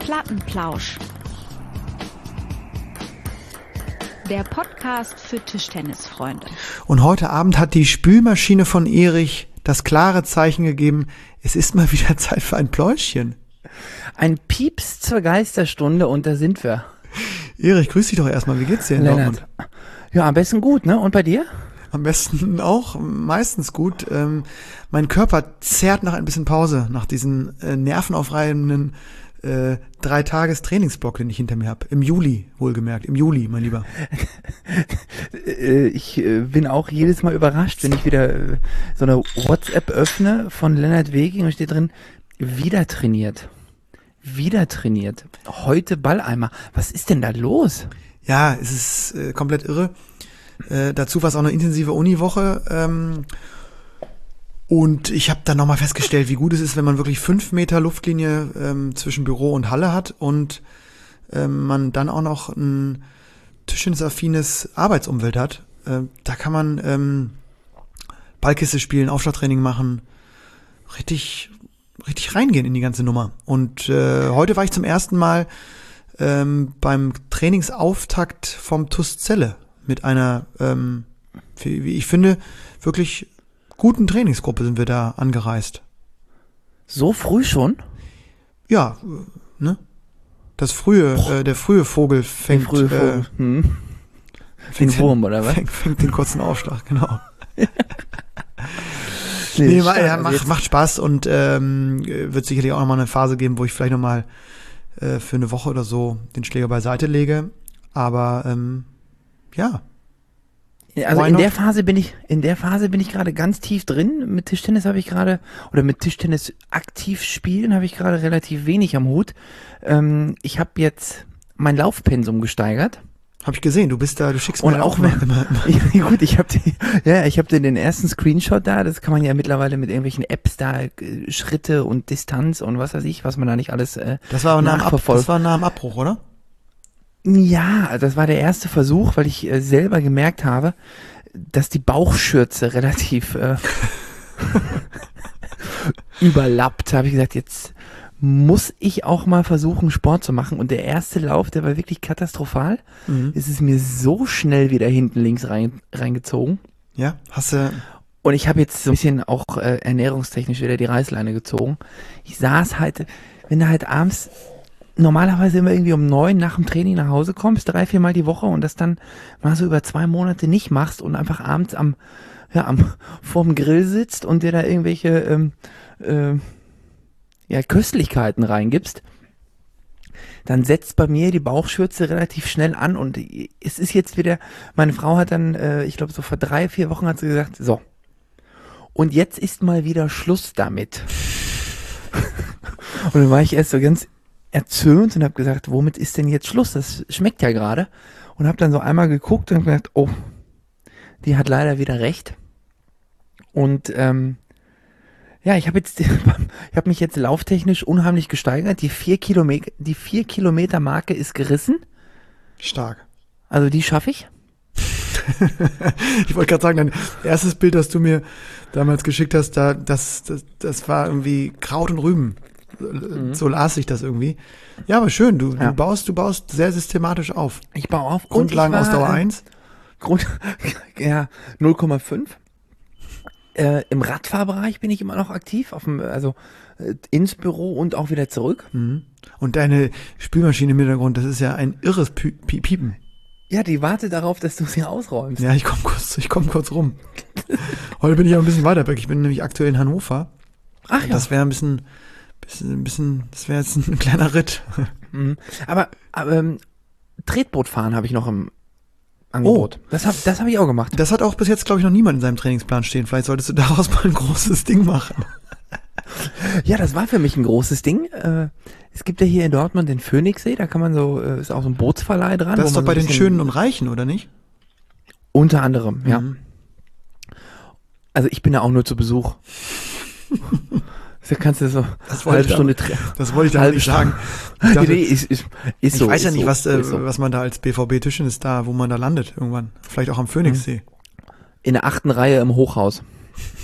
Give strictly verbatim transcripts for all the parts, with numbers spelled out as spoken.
Plattenplausch. Der Podcast für Tischtennisfreunde. Und heute Abend hat die Spülmaschine von Erich das klare Zeichen gegeben, es ist mal wieder Zeit für ein Pläuschchen. Ein Pieps zur Geisterstunde und da sind wir. Erich, grüß dich doch erstmal, wie geht's dir in Lennart. Dortmund? Ja, am besten gut, ne? Und bei dir? Am besten auch, meistens gut. Ähm, mein Körper zerrt nach ein bisschen Pause, nach diesen äh, nervenaufreibenden äh, drei Tages Trainingsblock, den ich hinter mir habe. Im Juli, wohlgemerkt, im Juli, mein Lieber. Ich äh, bin auch jedes Mal überrascht, wenn ich wieder äh, so eine WhatsApp öffne von Lennart Weging und steht drin, wieder trainiert. Wieder trainiert. Heute Balleimer. Was ist denn da los? Ja, es ist äh, komplett irre. Äh, dazu war es auch eine intensive Uniwoche. Ähm, und ich habe dann nochmal festgestellt, wie gut es ist, wenn man wirklich fünf Meter Luftlinie ähm, zwischen Büro und Halle hat und ähm, man dann auch noch ein tischtennisaffines Arbeitsumfeld hat. Äh, da kann man ähm, Ballkiste spielen, Aufschlagtraining machen, richtig, richtig reingehen in die ganze Nummer. Und äh, heute war ich zum ersten Mal ähm, beim Trainingsauftakt vom T U S Celle mit einer, ähm, wie, wie ich finde, wirklich guten Trainingsgruppe sind wir da angereist. So früh schon? Ja, äh, ne? Das frühe, äh, der frühe Vogel fängt, frühe Vogel. Äh, hm. fängt den Wurm, oder was? Fängt, fängt den kurzen Aufschlag, genau. nee, nee, ma, stark, ja, also macht, macht Spaß und ähm, wird sicherlich auch nochmal eine Phase geben, wo ich vielleicht nochmal äh, für eine Woche oder so den Schläger beiseite lege. Aber ähm, ja. Also Why in not? der Phase bin ich, in der Phase bin ich gerade ganz tief drin. Mit Tischtennis habe ich gerade, oder mit Tischtennis aktiv spielen habe ich gerade relativ wenig am Hut. Ähm, ich habe jetzt mein Laufpensum gesteigert. Hab ich gesehen, du bist da, du schickst mir Und auch wenn, immer, immer. ja, gut, ich habe ja, ich habe den ersten Screenshot da, das kann man ja mittlerweile mit irgendwelchen Apps da, äh, Schritte und Distanz und was weiß ich, was man da nicht alles äh, Das war aber nach dem, Ab, nachverfolgt. das war nach dem Abbruch, oder? Ja, das war der erste Versuch, weil ich äh, selber gemerkt habe, dass die Bauchschürze relativ äh, überlappt. Da habe ich gesagt, jetzt muss ich auch mal versuchen, Sport zu machen. Und der erste Lauf, der war wirklich katastrophal. Mhm. Es ist mir so schnell wieder hinten links rein, reingezogen. Ja, hast du. Und ich habe jetzt so ein bisschen auch äh, ernährungstechnisch wieder die Reißleine gezogen. Ich saß halt, wenn du halt abends normalerweise immer irgendwie um neun nach dem Training nach Hause kommst, drei, vier Mal die Woche und das dann mal so über zwei Monate nicht machst und einfach abends am, ja, am, vorm Grill sitzt und dir da irgendwelche, ähm, äh, ja, Köstlichkeiten reingibst, dann setzt bei mir die Bauchschürze relativ schnell an und es ist jetzt wieder, meine Frau hat dann, äh, ich glaube so vor drei, vier Wochen hat sie gesagt, so, und jetzt ist mal wieder Schluss damit. Und dann war ich erst so ganz erzürnt und habe gesagt, womit ist denn jetzt Schluss? Das schmeckt ja gerade. Und habe dann so einmal geguckt und gesagt, oh, die hat leider wieder recht. Und ähm, ja, ich habe jetzt, ich habe mich jetzt lauftechnisch unheimlich gesteigert. Die vier Kilometer, die vier Kilometer Marke ist gerissen. Stark. Also die schaffe ich. Ich wollte gerade sagen, dein erstes Bild, das du mir damals geschickt hast, da, das, das, das war irgendwie Kraut und Rüben. Mhm. So las ich das irgendwie. Ja, aber schön, du, ja. du baust, du baust sehr systematisch auf. Ich baue auf. Grundlagenausdauer eins. Grund, ja, null Komma fünf. Äh, Im Radfahrbereich bin ich immer noch aktiv, auf dem, also äh, ins Büro und auch wieder zurück. Mhm. Und deine Spülmaschine im Hintergrund, das ist ja ein irres Pie Pie Piepen. Ja, die wartet darauf, dass du sie ausräumst. Ja, ich komme kurz, ich komme kurz rum. Heute bin ich aber ein bisschen weiter weg. Ich bin nämlich aktuell in Hannover. Ach ja. Das wäre ein bisschen, bisschen, ein bisschen, das wäre jetzt ein kleiner Ritt. Mhm. Aber, aber ähm, Tretbootfahren habe ich noch im Angebot. Oh. Das habe das hab ich auch gemacht. Das hat auch bis jetzt, glaube ich, noch niemand in seinem Trainingsplan stehen. Vielleicht solltest du daraus mal ein großes Ding machen. Ja, das war für mich ein großes Ding. Äh, es gibt ja hier in Dortmund den Phoenixsee, da kann man so, äh, ist auch so ein Bootsverleih dran. Das ist doch so bei den bisschen, Schönen und Reichen, oder nicht? Unter anderem, ja. Mhm. Also ich bin da auch nur zu Besuch. Da kannst du so das eine halbe ich Stunde da, Das wollte ich da nicht sagen. Ich, dachte, nee, ist, ist, ist ich so, weiß ja ist nicht, so, was, äh, so. was man da als B V B-Tischchen ist, da, wo man da landet irgendwann. Vielleicht auch am Phoenixsee. In der achten Reihe im Hochhaus.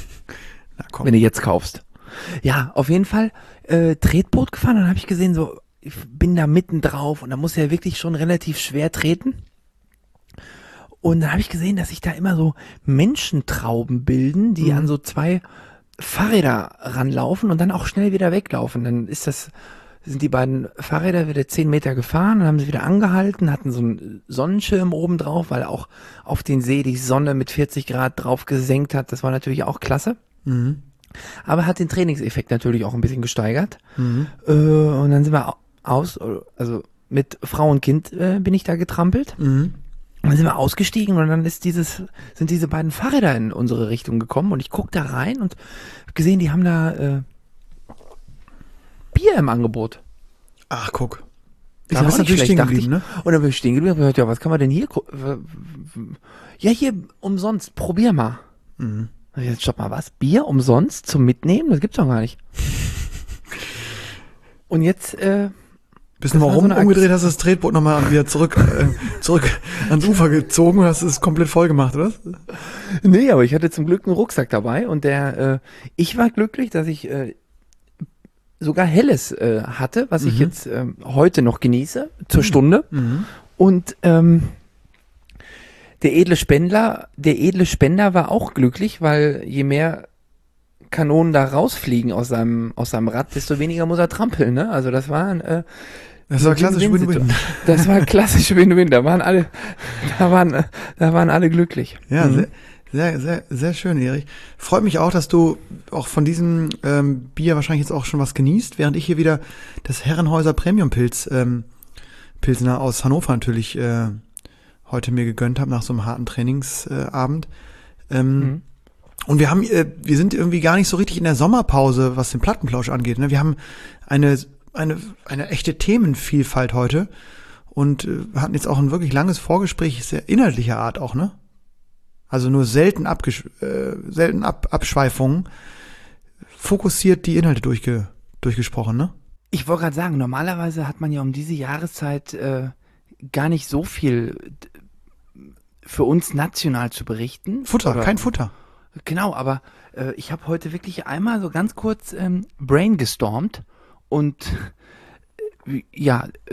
Na komm. Wenn du jetzt kaufst. Ja, auf jeden Fall äh, Tretboot gefahren, dann habe ich gesehen, so ich bin da mitten drauf und da muss er wirklich schon relativ schwer treten. Und dann habe ich gesehen, dass sich da immer so Menschentrauben bilden, die Mhm. an so zwei Fahrräder ranlaufen und dann auch schnell wieder weglaufen. Dann ist das, sind die beiden Fahrräder wieder zehn Meter gefahren, dann haben sie wieder angehalten, hatten so einen Sonnenschirm oben drauf, weil auch auf den See die Sonne mit vierzig Grad drauf gesenkt hat. Das war natürlich auch klasse. Mhm. Aber hat den Trainingseffekt natürlich auch ein bisschen gesteigert. Mhm. Äh, und dann sind wir au- aus, also mit Frau und Kind äh, bin ich da getrampelt. Mhm. Und dann sind wir ausgestiegen und dann ist dieses, sind diese beiden Fahrräder in unsere Richtung gekommen und ich guck da rein und hab gesehen, die haben da äh, Bier im Angebot. Ach, guck. Ist Da ja bist auch du nicht natürlich schlecht, stehen dachte geblieben, ich. ne? Und dann bin ich stehen geblieben und hab gesagt, ja, was kann man denn hier? gu- w- w- Ja, hier umsonst, probier mal. Mhm. Und ich jetzt stopp mal, was? Bier umsonst zum Mitnehmen? Das gibt's doch gar nicht. Und jetzt, äh, Bist Das nochmal war so rum, eine umgedreht, hast das Tretboot nochmal wieder zurück, äh, zurück ans Ufer gezogen und hast es komplett voll gemacht, oder? nee, aber ich hatte zum Glück einen Rucksack dabei und der, äh, ich war glücklich, dass ich äh, sogar Helles äh, hatte, was ich Mhm. jetzt ähm, heute noch genieße, zur Stunde. Mhm. Und ähm, der edle Spender, der edle Spender war auch glücklich, weil je mehr Kanonen da rausfliegen aus seinem aus seinem Rad, desto weniger muss er trampeln. Ne? Also das war ein äh, Das war klassisch Win-Win-Situation. Win-Win. Das war klassisch Win-Win. Da waren alle, da waren, äh, da waren alle glücklich. Ja, Mhm. sehr, sehr, sehr, sehr schön, Erich. Freut mich auch, dass du auch von diesem ähm, Bier wahrscheinlich jetzt auch schon was genießt, während ich hier wieder das Herrenhäuser Premium Pilz, ähm, Pilsner aus Hannover natürlich äh, heute mir gegönnt habe nach so einem harten Trainingsabend. Äh, ähm, Mhm. Und wir haben, äh, wir sind irgendwie gar nicht so richtig in der Sommerpause, was den Plattenplausch angeht. Ne? Wir haben eine eine eine echte Themenvielfalt heute und äh, hatten jetzt auch ein wirklich langes Vorgespräch, sehr inhaltlicher Art auch, ne? Also nur selten abgesch äh, selten Ab Abschweifungen, fokussiert die Inhalte durchge durchgesprochen, ne? Ich wollte gerade sagen, normalerweise hat man ja um diese Jahreszeit äh, gar nicht so viel d- für uns national zu berichten. Futter, Oder- kein Futter. Genau, aber äh, ich habe heute wirklich einmal so ganz kurz ähm, brainstormt und äh, ja, äh,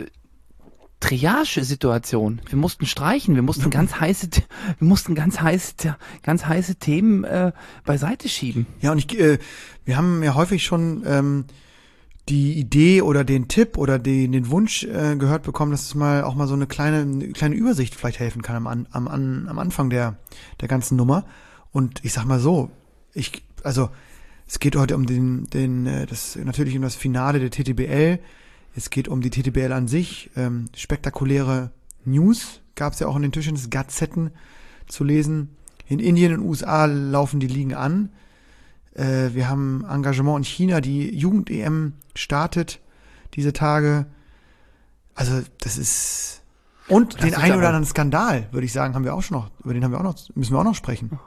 Triage-Situation. Wir mussten streichen, wir mussten ganz heiße, The- wir mussten ganz heiße, ganz heiße Themen äh, beiseite schieben. Ja, und ich, äh, wir haben ja häufig schon ähm, die Idee oder den Tipp oder den, den Wunsch äh, gehört bekommen, dass es mal auch mal so eine kleine, eine kleine Übersicht vielleicht helfen kann am, An- am, An- am Anfang der, der ganzen Nummer. Und ich sag mal so, ich, also es geht heute um den, den, äh, das natürlich um das Finale der T T B L. Es geht um die T T B L an sich. Ähm, spektakuläre News gab es ja auch in den Tischtennis Gazetten zu lesen. In Indien und U S A laufen die Ligen an. Äh, wir haben Engagement in China, die Jugend-E M startet diese Tage. Also das ist und Das den ist einen aber- oder anderen Skandal, würde ich sagen, haben wir auch schon noch, über den haben wir auch noch, müssen wir auch noch sprechen.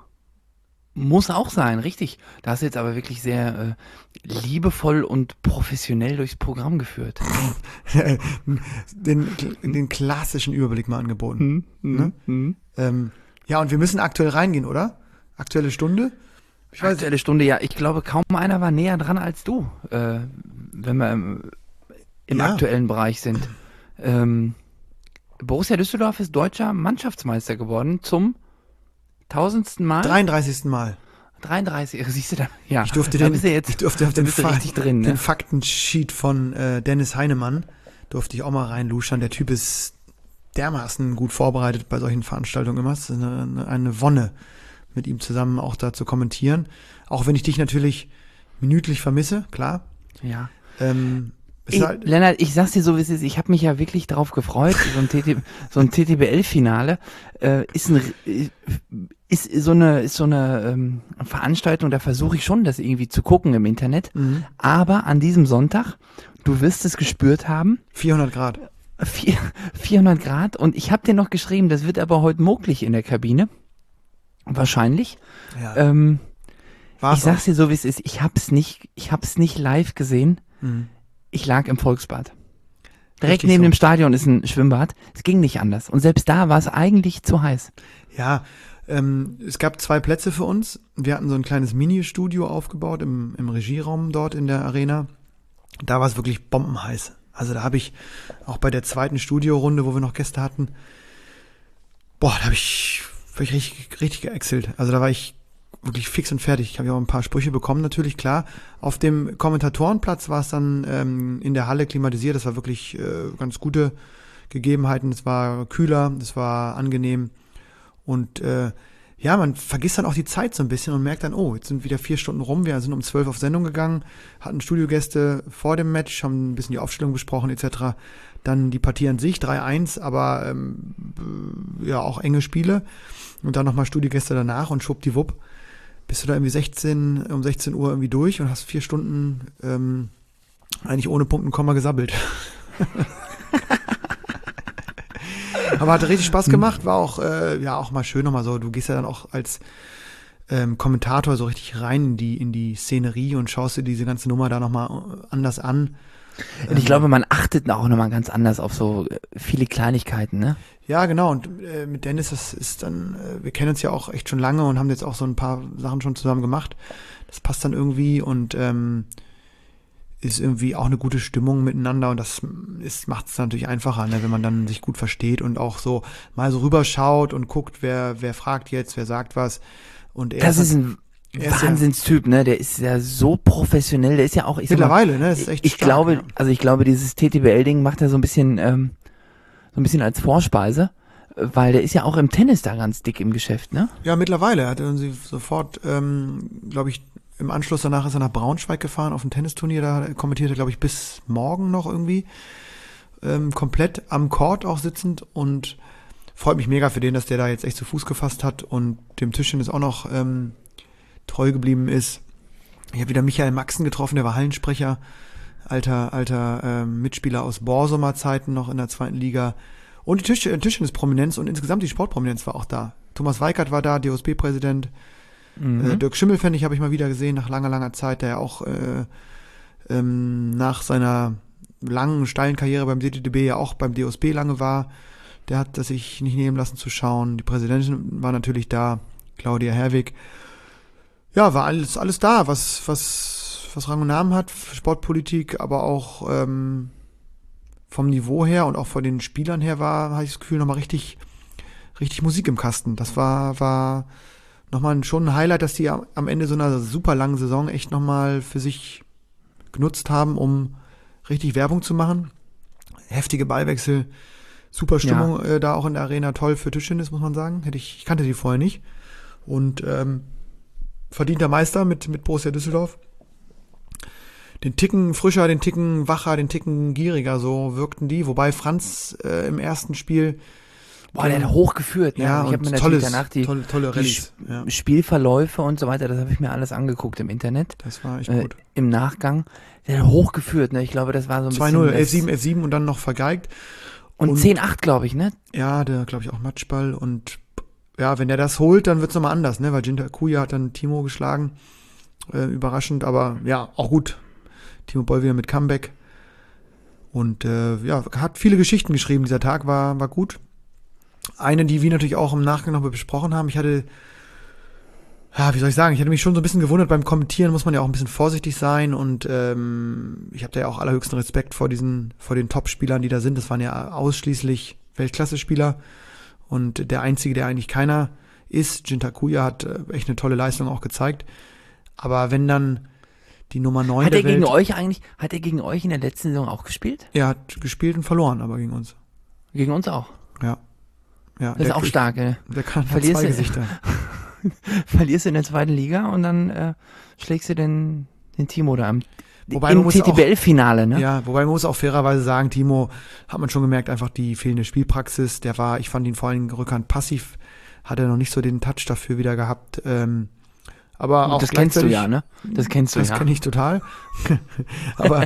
Muss auch sein, richtig. Da hast du jetzt aber wirklich sehr äh, liebevoll und professionell durchs Programm geführt. den, den klassischen Überblick mal angeboten. Ne? Mhm. Ähm, ja, und wir müssen aktuell reingehen, oder? Aktuelle Stunde? Ich weiß, Aktuelle Stunde, ja. Ich glaube, kaum einer war näher dran als du, äh, wenn wir im, im Ja. aktuellen Bereich sind. Ähm, Borussia Düsseldorf ist deutscher Mannschaftsmeister geworden zum tausendsten Mal. dreiunddreißigsten Mal. dreiunddreißig, siehst du da? Ja, Ich durfte da den, bist du jetzt, ich durfte auf da den, bist du Fa richtig drin, den ne? Faktensheet von äh, Dennis Heinemann durfte ich auch mal reinluschern. Der Typ ist dermaßen gut vorbereitet bei solchen Veranstaltungen immer. Es ist eine, eine, eine Wonne, mit ihm zusammen auch da zu kommentieren. Auch wenn ich dich natürlich minütlich vermisse, klar. Ja. Ähm, es Ich, ist halt, Lennart, ich sag's dir so, wie es ist. Ich habe mich ja wirklich darauf gefreut. So ein, T T, so ein T T B L-Finale äh, ist, ein, ist so eine, ist so eine ähm, Veranstaltung, da versuche ich schon, das irgendwie zu gucken im Internet. Mhm. Aber an diesem Sonntag, du wirst es gespürt haben, vierhundert Grad. vier, vierhundert Grad. Und ich habe dir noch geschrieben, das wird aber heute möglich in der Kabine. Wahrscheinlich. Ja, Ähm, war's ich sag's dir so, wie es ist. Ich hab's nicht, ich hab's nicht live gesehen. auch. Mhm. Ich lag im Volksbad. Direkt Richtig neben so. dem Stadion ist ein Schwimmbad. Es ging nicht anders. Und selbst da war es eigentlich zu heiß. Ja, ähm, es gab zwei Plätze für uns. Wir hatten so ein kleines Mini-Studio aufgebaut im, im Regieraum dort in der Arena. Da war es wirklich bombenheiß. Also da habe ich auch bei der zweiten Studiorunde, wo wir noch Gäste hatten, boah, da habe ich, hab ich richtig, richtig geäxelt. Also da war ich wirklich fix und fertig. Ich habe ja auch ein paar Sprüche bekommen, natürlich, klar. Auf dem Kommentatorenplatz war es dann ähm, in der Halle klimatisiert. Das war wirklich äh, ganz gute Gegebenheiten. Es war kühler, es war angenehm. Und äh, ja, man vergisst dann auch die Zeit so ein bisschen und merkt dann, oh, jetzt sind wieder vier Stunden rum. Wir sind um zwölf auf Sendung gegangen, hatten Studiogäste vor dem Match, haben ein bisschen die Aufstellung besprochen et cetera. Dann die Partie an sich, drei eins, aber ähm, ja, auch enge Spiele. Und dann nochmal Studiogäste danach und schwuppdiwupp bist du da irgendwie sechzehn, um sechzehn Uhr irgendwie durch und hast vier Stunden ähm, eigentlich ohne Punkt und Komma gesabbelt. Aber hat richtig Spaß gemacht, war auch äh, ja auch mal schön nochmal so, du gehst ja dann auch als ähm, Kommentator so richtig rein in die in die Szenerie und schaust dir diese ganze Nummer da nochmal anders an. Und ich glaube, man achtet auch nochmal ganz anders auf so viele Kleinigkeiten, ne? Ja, genau. Und äh, mit Dennis, das ist dann, äh, wir kennen uns ja auch echt schon lange und haben jetzt auch so ein paar Sachen schon zusammen gemacht. Das passt dann irgendwie und ähm, ist irgendwie auch eine gute Stimmung miteinander und das ist, macht es natürlich einfacher, ne, wenn man dann sich gut versteht und auch so mal so rüberschaut und guckt, wer wer fragt jetzt, wer sagt was. Und er das ist ein ein Wahnsinnstyp, ne? Der ist ja so professionell, der ist ja auch, ich mittlerweile, sag mal, ne? Das ist echt ich stark, glaube, ja. also ich glaube, dieses T T B L-Ding macht er so ein bisschen, ähm, so ein bisschen als Vorspeise, weil der ist ja auch im Tennis da ganz dick im Geschäft, ne? Ja, mittlerweile. Er hat dann sie sofort, ähm, glaube ich, im Anschluss danach ist er nach Braunschweig gefahren auf ein Tennisturnier, da kommentiert er, glaube ich, bis morgen noch irgendwie, ähm, komplett am Court auch sitzend und freut mich mega für den, dass der da jetzt echt zu Fuß gefasst hat und dem Tischchen ist auch noch ähm, treu geblieben ist. Ich habe wieder Michael Maxen getroffen, der war Hallensprecher, alter alter ähm, Mitspieler aus Borsumer Zeiten noch in der zweiten Liga. Und die Tisch, Tischtennis-Prominenz und insgesamt die Sportprominenz war auch da. Thomas Weikert war da, D O S B-Präsident. Mhm. Äh, Dirk Schimmelfennig habe ich mal wieder gesehen, nach langer, langer Zeit, der ja auch äh, ähm, nach seiner langen, steilen Karriere beim D T D B ja auch beim D O S B lange war. Der hat das sich nicht nehmen lassen zu schauen. Die Präsidentin war natürlich da, Claudia Herwig. Ja, war alles alles da, was was was Rang und Namen hat, Sportpolitik, aber auch ähm, vom Niveau her und auch von den Spielern her war, hatte ich das Gefühl, nochmal richtig richtig Musik im Kasten. Das war war nochmal schon ein Highlight, dass die am Ende so einer super langen Saison echt nochmal für sich genutzt haben, um richtig Werbung zu machen. Heftige Ballwechsel, super Stimmung ja. äh, da auch in der Arena, toll für Tischtennis, muss man sagen. Hätte ich, ich kannte die vorher nicht. Und ähm, verdienter Meister mit, mit Borussia Düsseldorf. Den Ticken frischer, den Ticken wacher, den Ticken gieriger, so wirkten die. Wobei Franz äh, im ersten Spiel Boah, der hat hochgeführt, ne? Ja, ich habe mir natürlich tolles, danach die, tolle, tolle die Sp- ja. Spielverläufe und so weiter, das habe ich mir alles angeguckt im Internet. Das war echt äh, gut. Im Nachgang. Der hat hochgeführt, ne? Ich glaube, das war so ein zwei null, elf sieben, elf sieben und dann noch vergeigt. Und, und zehn acht, glaube ich, ne? Ja, der, glaube ich, auch Matchball. Und ja, wenn der das holt, dann wird's nochmal anders, ne? Weil Jinta Kuya hat dann Timo geschlagen. Äh, überraschend, aber ja, auch gut. Timo Boll wieder mit Comeback. Und äh, ja, hat viele Geschichten geschrieben. Dieser Tag war, war gut. Eine, die wir natürlich auch im Nachgang noch besprochen haben. Ich hatte, ja, wie soll ich sagen, ich hatte mich schon so ein bisschen gewundert, beim Kommentieren muss man ja auch ein bisschen vorsichtig sein und ähm, ich habe da ja auch allerhöchsten Respekt vor diesen, vor den Top-Spielern, die da sind. Das waren ja ausschließlich Weltklasse-Spieler und der einzige, der eigentlich keiner ist, Jinta Kuya, hat echt eine tolle Leistung auch gezeigt. Aber wenn dann die Nummer neun hat der er gegen Welt, euch eigentlich, hat er gegen euch in der letzten Saison auch gespielt? Er hat gespielt und verloren, aber gegen uns. Gegen uns auch? Ja. Ja, das ist auch stark, ey. Der kann hat Verlierst zwei du, Gesichter. Verlierst du in der zweiten Liga und dann äh, schlägst du den, den Timo da am wobei im T T B L-Finale, ne? Ja, wobei man muss auch fairerweise sagen, Timo, hat man schon gemerkt, einfach die fehlende Spielpraxis. Der war, ich fand ihn vor allem Rückhand passiv, hat er noch nicht so den Touch dafür wieder gehabt. Ähm, aber und auch das kennst du ja, ne? Das kennst du das ja. Das kenne ich total. aber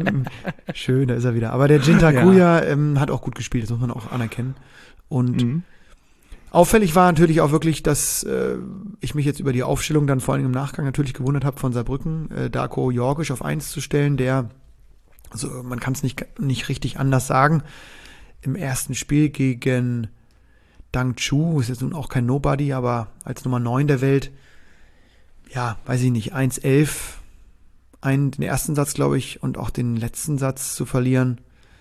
schön, da ist er wieder. Aber der Jinta Kuya ja. ähm, hat auch gut gespielt, das muss man auch anerkennen. Und mhm. auffällig war natürlich auch wirklich, dass äh, ich mich jetzt über die Aufstellung dann vor allem im Nachgang natürlich gewundert habe von Saarbrücken, äh, Darko Jorgic auf eins zu stellen, der, also man kann es nicht, nicht richtig anders sagen, im ersten Spiel gegen Dang Chu, ist jetzt nun auch kein Nobody, aber als Nummer neun der Welt, ja, weiß ich nicht, eins elf, einen, den ersten Satz, glaube ich, und auch den letzten Satz zu verlieren,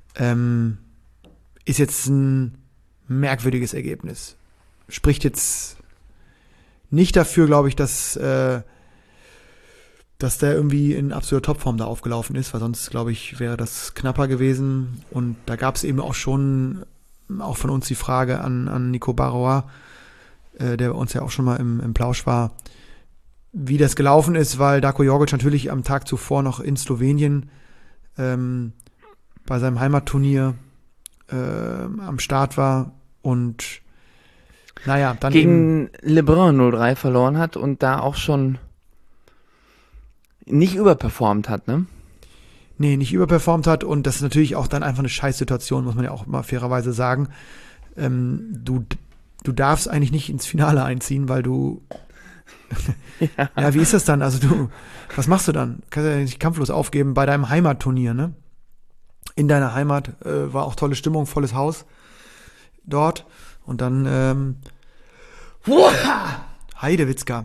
ähm, ist jetzt ein merkwürdiges Ergebnis. Spricht jetzt nicht dafür, glaube ich, dass, äh, dass der irgendwie in absoluter Topform da aufgelaufen ist, weil sonst, glaube ich, wäre das knapper gewesen. Und da gab es eben auch schon, auch von uns die Frage an, an Nico Barrois, äh, der uns ja auch schon mal im, im Plausch war, wie das gelaufen ist, weil Darko Jorgic natürlich am Tag zuvor noch in Slowenien ähm, bei seinem Heimatturnier äh, am Start war und naja, dann gegen LeBrun null drei verloren hat und da auch schon nicht überperformt hat, ne? Nee, nicht überperformt hat und das ist natürlich auch dann einfach eine Scheißsituation, muss man ja auch mal fairerweise sagen. Ähm, du, du darfst eigentlich nicht ins Finale einziehen, weil du ja. ja, wie ist das dann? Also du, was machst du dann? Kannst du ja nicht kampflos aufgeben bei deinem Heimatturnier, ne? In deiner Heimat äh, war auch tolle Stimmung, volles Haus dort und dann ähm, Heidewitzka.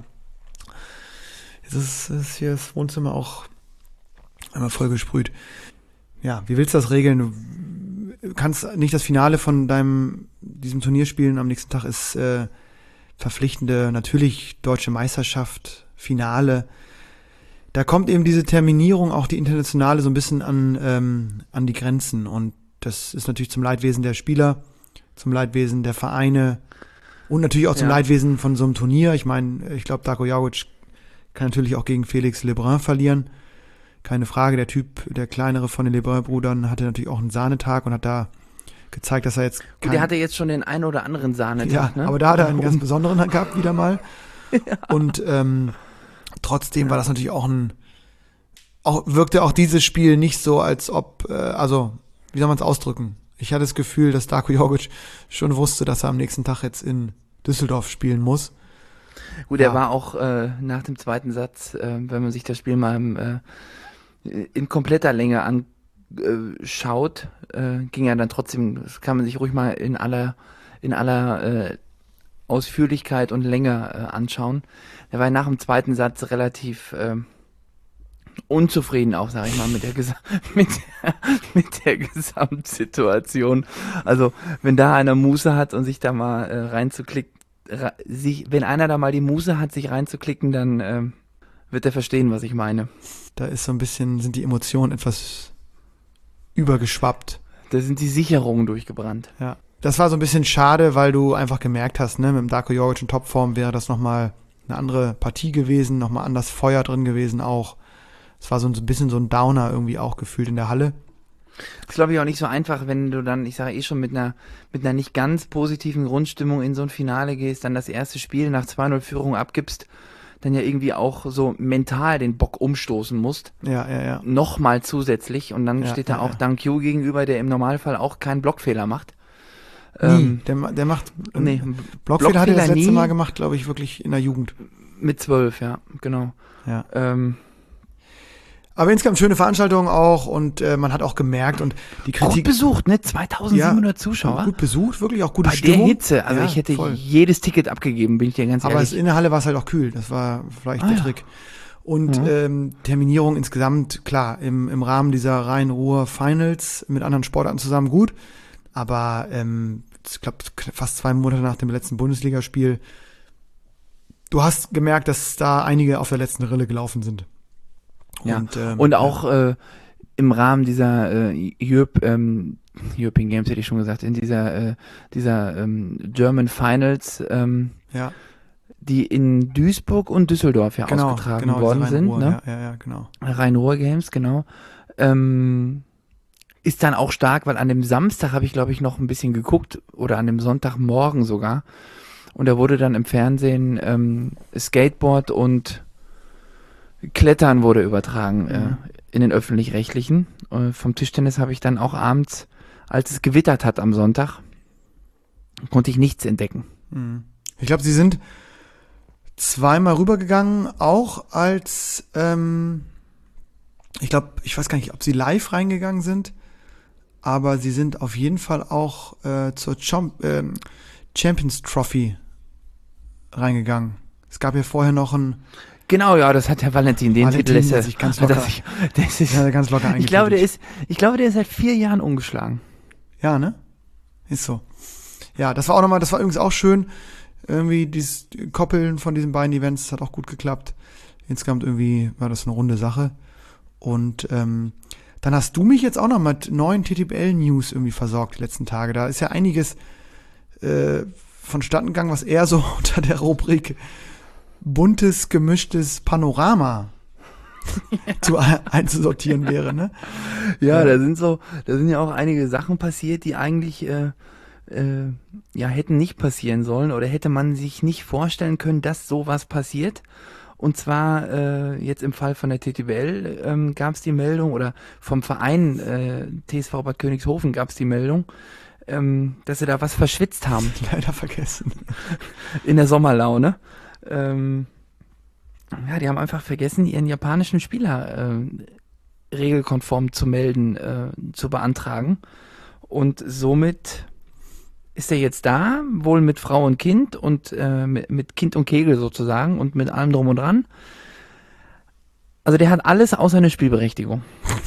Jetzt ist, ist hier das Wohnzimmer auch einmal voll gesprüht. Ja, wie willst du das regeln? Du kannst nicht das Finale von deinem diesem Turnier spielen. Am nächsten Tag ist äh, verpflichtende, natürlich deutsche Meisterschaft, Finale. Da kommt eben diese Terminierung, auch die internationale, so ein bisschen an, ähm, an die Grenzen. Und das ist natürlich zum Leidwesen der Spieler, zum Leidwesen der Vereine und natürlich auch zum ja. Leidwesen von so einem Turnier. Ich meine, ich glaube, Darko Jorgic kann natürlich auch gegen Felix Lebrun verlieren. Keine Frage, der Typ, der kleinere von den Lebrun-Brüdern, hatte natürlich auch einen Sahnetag und hat da gezeigt, dass er jetzt kein... Der hatte jetzt schon den einen oder anderen Sahnetag, ja, ne? aber da hat er einen ganz besonderen gehabt, wieder mal. ja. Und ähm, trotzdem war das natürlich auch ein, auch wirkte auch dieses Spiel nicht so, als ob, äh, also, wie soll man es ausdrücken? Ich hatte das Gefühl, dass Darko Jorgic schon wusste, dass er am nächsten Tag jetzt in Düsseldorf spielen muss. Gut, er ja. war auch äh, nach dem zweiten Satz, äh, wenn man sich das Spiel mal im, äh, in kompletter Länge anschaut, äh, ging er dann trotzdem, das kann man sich ruhig mal in aller, in aller äh, Ausführlichkeit und Länge äh, anschauen. Er war nach dem zweiten Satz relativ äh, unzufrieden auch, sage ich mal, mit der, Gesa- mit, der, mit der Gesamtsituation. Also wenn da einer Muße hat und sich da mal äh, reinzuklicken, ra- sich, wenn einer da mal die Muße hat, sich reinzuklicken, dann äh, wird er verstehen, was ich meine. Da ist so ein bisschen, sind die Emotionen etwas übergeschwappt. Da sind die Sicherungen durchgebrannt. Ja. Das war so ein bisschen schade, weil du einfach gemerkt hast, ne, mit dem Darko Jorgic in Topform wäre das nochmal eine andere Partie gewesen, nochmal anders Feuer drin gewesen auch. Es war so ein bisschen so ein Downer irgendwie auch gefühlt in der Halle. Das ist, glaube ich, auch nicht so einfach, wenn du dann, ich sage eh schon, mit einer mit einer nicht ganz positiven Grundstimmung in so ein Finale gehst, dann das erste Spiel nach zwei null Führung abgibst, dann ja irgendwie auch so mental den Bock umstoßen musst. Ja, ja, ja. Nochmal zusätzlich. Und dann ja, steht da ja, auch ja. Dunk Yu gegenüber, der im Normalfall auch keinen Blockfehler macht. Nie. Ähm, Der, der macht, nee, Blockfehler hat er das letzte nie. Mal gemacht, glaube ich, wirklich in der Jugend. Mit zwölf, ja, genau. Ja. Ähm, Aber insgesamt schöne Veranstaltung auch und äh, man hat auch gemerkt und die Kritik. Gut besucht, ne? zweitausendsiebenhundert ja, Zuschauer. Gut besucht, wirklich auch gute Bei Stimmung. der Hitze, also ja, ich hätte voll. jedes Ticket abgegeben, bin ich dir ganz Aber ehrlich. es, in der Halle war es halt auch kühl, das war vielleicht Ah, der ja. Trick. Und Mhm. ähm, Terminierung insgesamt, klar, im, im Rahmen dieser Rhein-Ruhr-Finals mit anderen Sportarten zusammen gut, aber ähm, ich glaube, fast zwei Monate nach dem letzten Bundesligaspiel, du hast gemerkt, dass da einige auf der letzten Rille gelaufen sind. Ja. Und, ähm, Und auch äh, im Rahmen dieser äh, Europe, ähm, European Games hätte ich schon gesagt, in dieser äh, dieser ähm, German Finals, ähm, ja, die in Duisburg und Düsseldorf ja genau, ausgetragen genau, worden diese sind, Rhein-Ruhr, ne? ja, ja, ja, genau. Rhein-Ruhr Games, genau. Ähm, ist dann auch stark, weil an dem Samstag habe ich, glaube ich, noch ein bisschen geguckt oder an dem Sonntagmorgen sogar. Und da wurde dann im Fernsehen ähm, Skateboard und Klettern wurde übertragen Mhm. äh, in den Öffentlich-Rechtlichen. Äh, vom Tischtennis habe ich dann auch abends, als es gewittert hat am Sonntag, konnte ich nichts entdecken. Mhm. Ich glaube, sie sind zweimal rübergegangen, auch als, ähm, ich glaube, ich weiß gar nicht, ob sie live reingegangen sind, aber sie sind auf jeden Fall auch äh, zur Chom- ähm, Champions Trophy reingegangen. Es gab ja vorher noch ein Genau, ja, das hat der Valentin, den Valentin Titel lässt er hat sich ganz hat er locker- sich- das ist, Ja, ganz locker ich glaube, der eingetütet. ist, ich glaube, der ist seit vier Jahren ungeschlagen. Ja, ne? Ist so. Ja, das war auch nochmal, das war übrigens auch schön. Irgendwie dieses Koppeln von diesen beiden Events hat auch gut geklappt. Insgesamt irgendwie war das eine runde Sache. Und ähm, dann hast du mich jetzt auch noch mit neuen T T B L-News irgendwie versorgt die letzten Tage. Da ist ja einiges äh, vonstatten gegangen, was eher so unter der Rubrik buntes, gemischtes Panorama zu einzusortieren wäre, ne? Ja, da sind so, da sind ja auch einige Sachen passiert, die eigentlich äh, äh, ja hätten nicht passieren sollen oder hätte man sich nicht vorstellen können, dass sowas passiert. Und zwar äh, jetzt im Fall von der T T B L ähm, gab es die Meldung oder vom Verein äh, T S V Bad Königshofen gab es die Meldung, ähm, dass sie da was verschwitzt haben Leider vergessen. in der Sommerlaune. Ähm, ja, die haben einfach vergessen, ihren japanischen Spieler äh, regelkonform zu melden, äh, zu beantragen. Und somit ist er jetzt da, wohl mit Frau und Kind und äh, mit, mit Kind und Kegel sozusagen und mit allem drum und dran. Also der hat alles außer eine Spielberechtigung.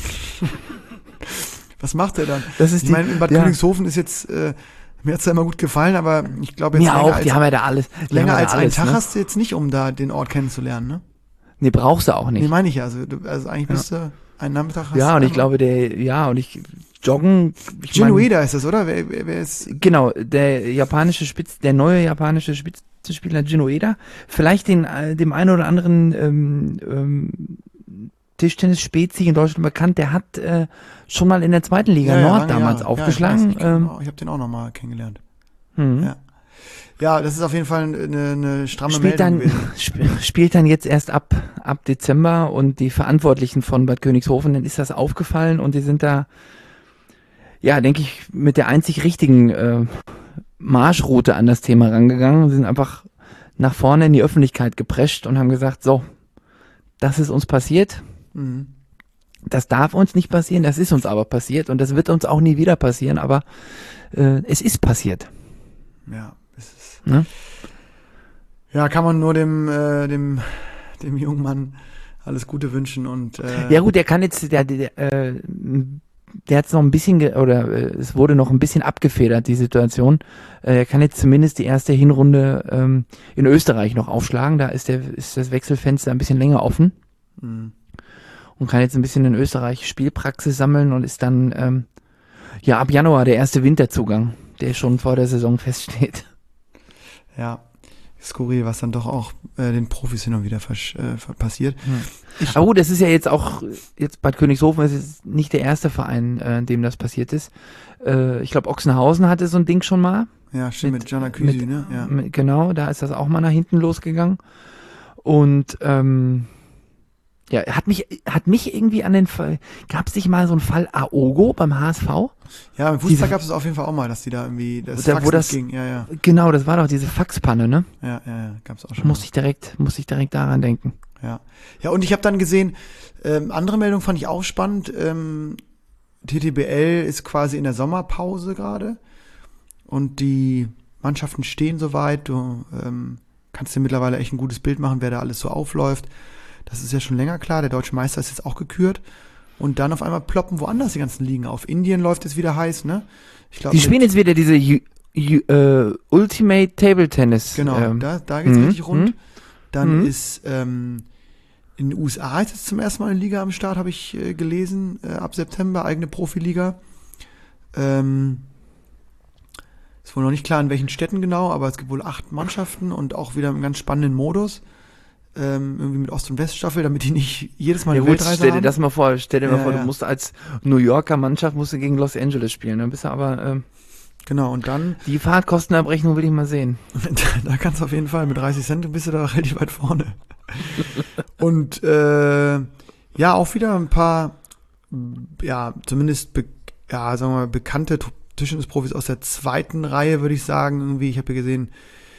Was macht er dann? Das ist Ich die- meine, in Bad ja. Königshofen ist jetzt, äh, mir hat's ja immer gut gefallen, aber ich glaube jetzt Mir länger auch, als, die haben ja da alles. Die länger haben ja als da einen alles, Tag ne? hast du jetzt nicht, um da den Ort kennenzulernen, ne? Nee, brauchst du auch Nee, nicht. meine ich ja. Also, du, also eigentlich bist du einen Nachmittag hast Ja, du und ich einmal- glaube, der, ja, und ich, Joggen, ich mein, Genueda ist das, oder? Wer, wer, wer ist? genau, der japanische Spitz, der neue japanische Spitzenspieler Genueda, vielleicht den, äh, dem einen oder anderen ähm, ähm, Tischtennis-Spezi in Deutschland bekannt, der hat äh, schon mal in der zweiten Liga Nord lange damals Jahre. aufgeschlagen. Ja, ich weiß, ich kenn ihn ähm, auch. ich habe den auch noch mal kennengelernt. hm. Ja. Ja, das ist auf jeden Fall eine, eine stramme Spielt Meldung dann, gewesen. sp- spielt dann jetzt erst ab, ab Dezember und die Verantwortlichen von Bad Königshofen, denen ist das aufgefallen und die sind da, ja, denke ich, mit der einzig richtigen äh, Marschroute an das Thema rangegangen. Sie sind einfach nach vorne in die Öffentlichkeit geprescht und haben gesagt, so, das ist uns passiert, Mhm. das darf uns nicht passieren, das ist uns aber passiert und das wird uns auch nie wieder passieren, aber äh, es ist passiert. Ja, es ist, Ne? ja, kann man nur dem, äh, dem, dem jungen Mann alles Gute wünschen und äh, Ja gut, der kann jetzt, der, der, äh, der hat noch ein bisschen, ge oder äh, es wurde noch ein bisschen abgefedert, die Situation. Äh, er kann jetzt zumindest die erste Hinrunde ähm, in Österreich noch aufschlagen. Da ist, der, ist das Wechselfenster ein bisschen länger offen mh. und kann jetzt ein bisschen in Österreich Spielpraxis sammeln und ist dann ähm, ja ab Januar der erste Winterzugang, der schon vor der Saison feststeht. Ja, skurril, was dann doch auch äh, den Profis hin und wieder versch äh, ver- passiert. Aber gut, das ist ja jetzt auch, jetzt Bad Königshofen ist jetzt nicht der erste Verein, äh, dem das passiert ist. Äh, ich glaube, Ochsenhausen hatte so ein Ding schon mal. Ja, stimmt, mit, Mit- Gianna Küsi, mit- ne? Ja. Mit- Genau, da ist das auch mal nach hinten losgegangen. Und ähm, ja, hat mich, hat mich irgendwie an den Fall, gab es nicht mal so einen Fall Aogo beim H S V? Ja, im Fußball Diese- gab es auf jeden Fall auch mal, dass die da irgendwie das Da- Fax wo nicht das- ging. Ja, ja, Genau, das war doch diese Faxpanne, ne? ja, ja, ja gab es auch schon. Muss ich direkt, muss ich direkt daran denken. Ja, ja, und ich habe dann gesehen, ähm, andere Meldung fand ich auch spannend. Ähm, T T B L ist quasi in der Sommerpause gerade und die Mannschaften stehen soweit. Du ähm, kannst dir mittlerweile echt ein gutes Bild machen, wer da alles so aufläuft. Das ist ja schon länger klar. Der deutsche Meister ist jetzt auch gekürt. Und dann auf einmal ploppen woanders die ganzen Ligen auf. Indien läuft jetzt wieder heiß, ne? Ich glaube, Die spielen jetzt wieder diese U, U, äh, Ultimate Table Tennis. Genau, ähm, da, da geht's mhm, richtig rund. mhm. Dann Mhm. ist ähm, in den U S A ist jetzt zum ersten Mal eine Liga am Start, habe ich äh, gelesen, äh, ab September, eigene Profiliga. Ähm, ist wohl noch nicht klar, in welchen Städten genau, aber es gibt wohl acht Mannschaften und auch wieder einen ganz spannenden Modus. Ähm, irgendwie mit Ost- und Weststaffel, damit die nicht jedes Mal Ja, eine gut, Weltreise stell dir haben. das mal vor, stell dir mal Ja, vor, ja. du musst als New Yorker Mannschaft musst du gegen Los Angeles spielen, dann bist du aber, ähm, Genau, und dann, die Fahrtkostenabrechnung will ich mal sehen. da kannst du auf jeden Fall mit dreißig Cent bist du da relativ weit vorne. Und äh, ja, auch wieder ein paar, ja, zumindest be ja, sagen wir mal, bekannte Tischtennisprofis aus der zweiten Reihe, würde ich sagen. Irgendwie, ich habe hier gesehen,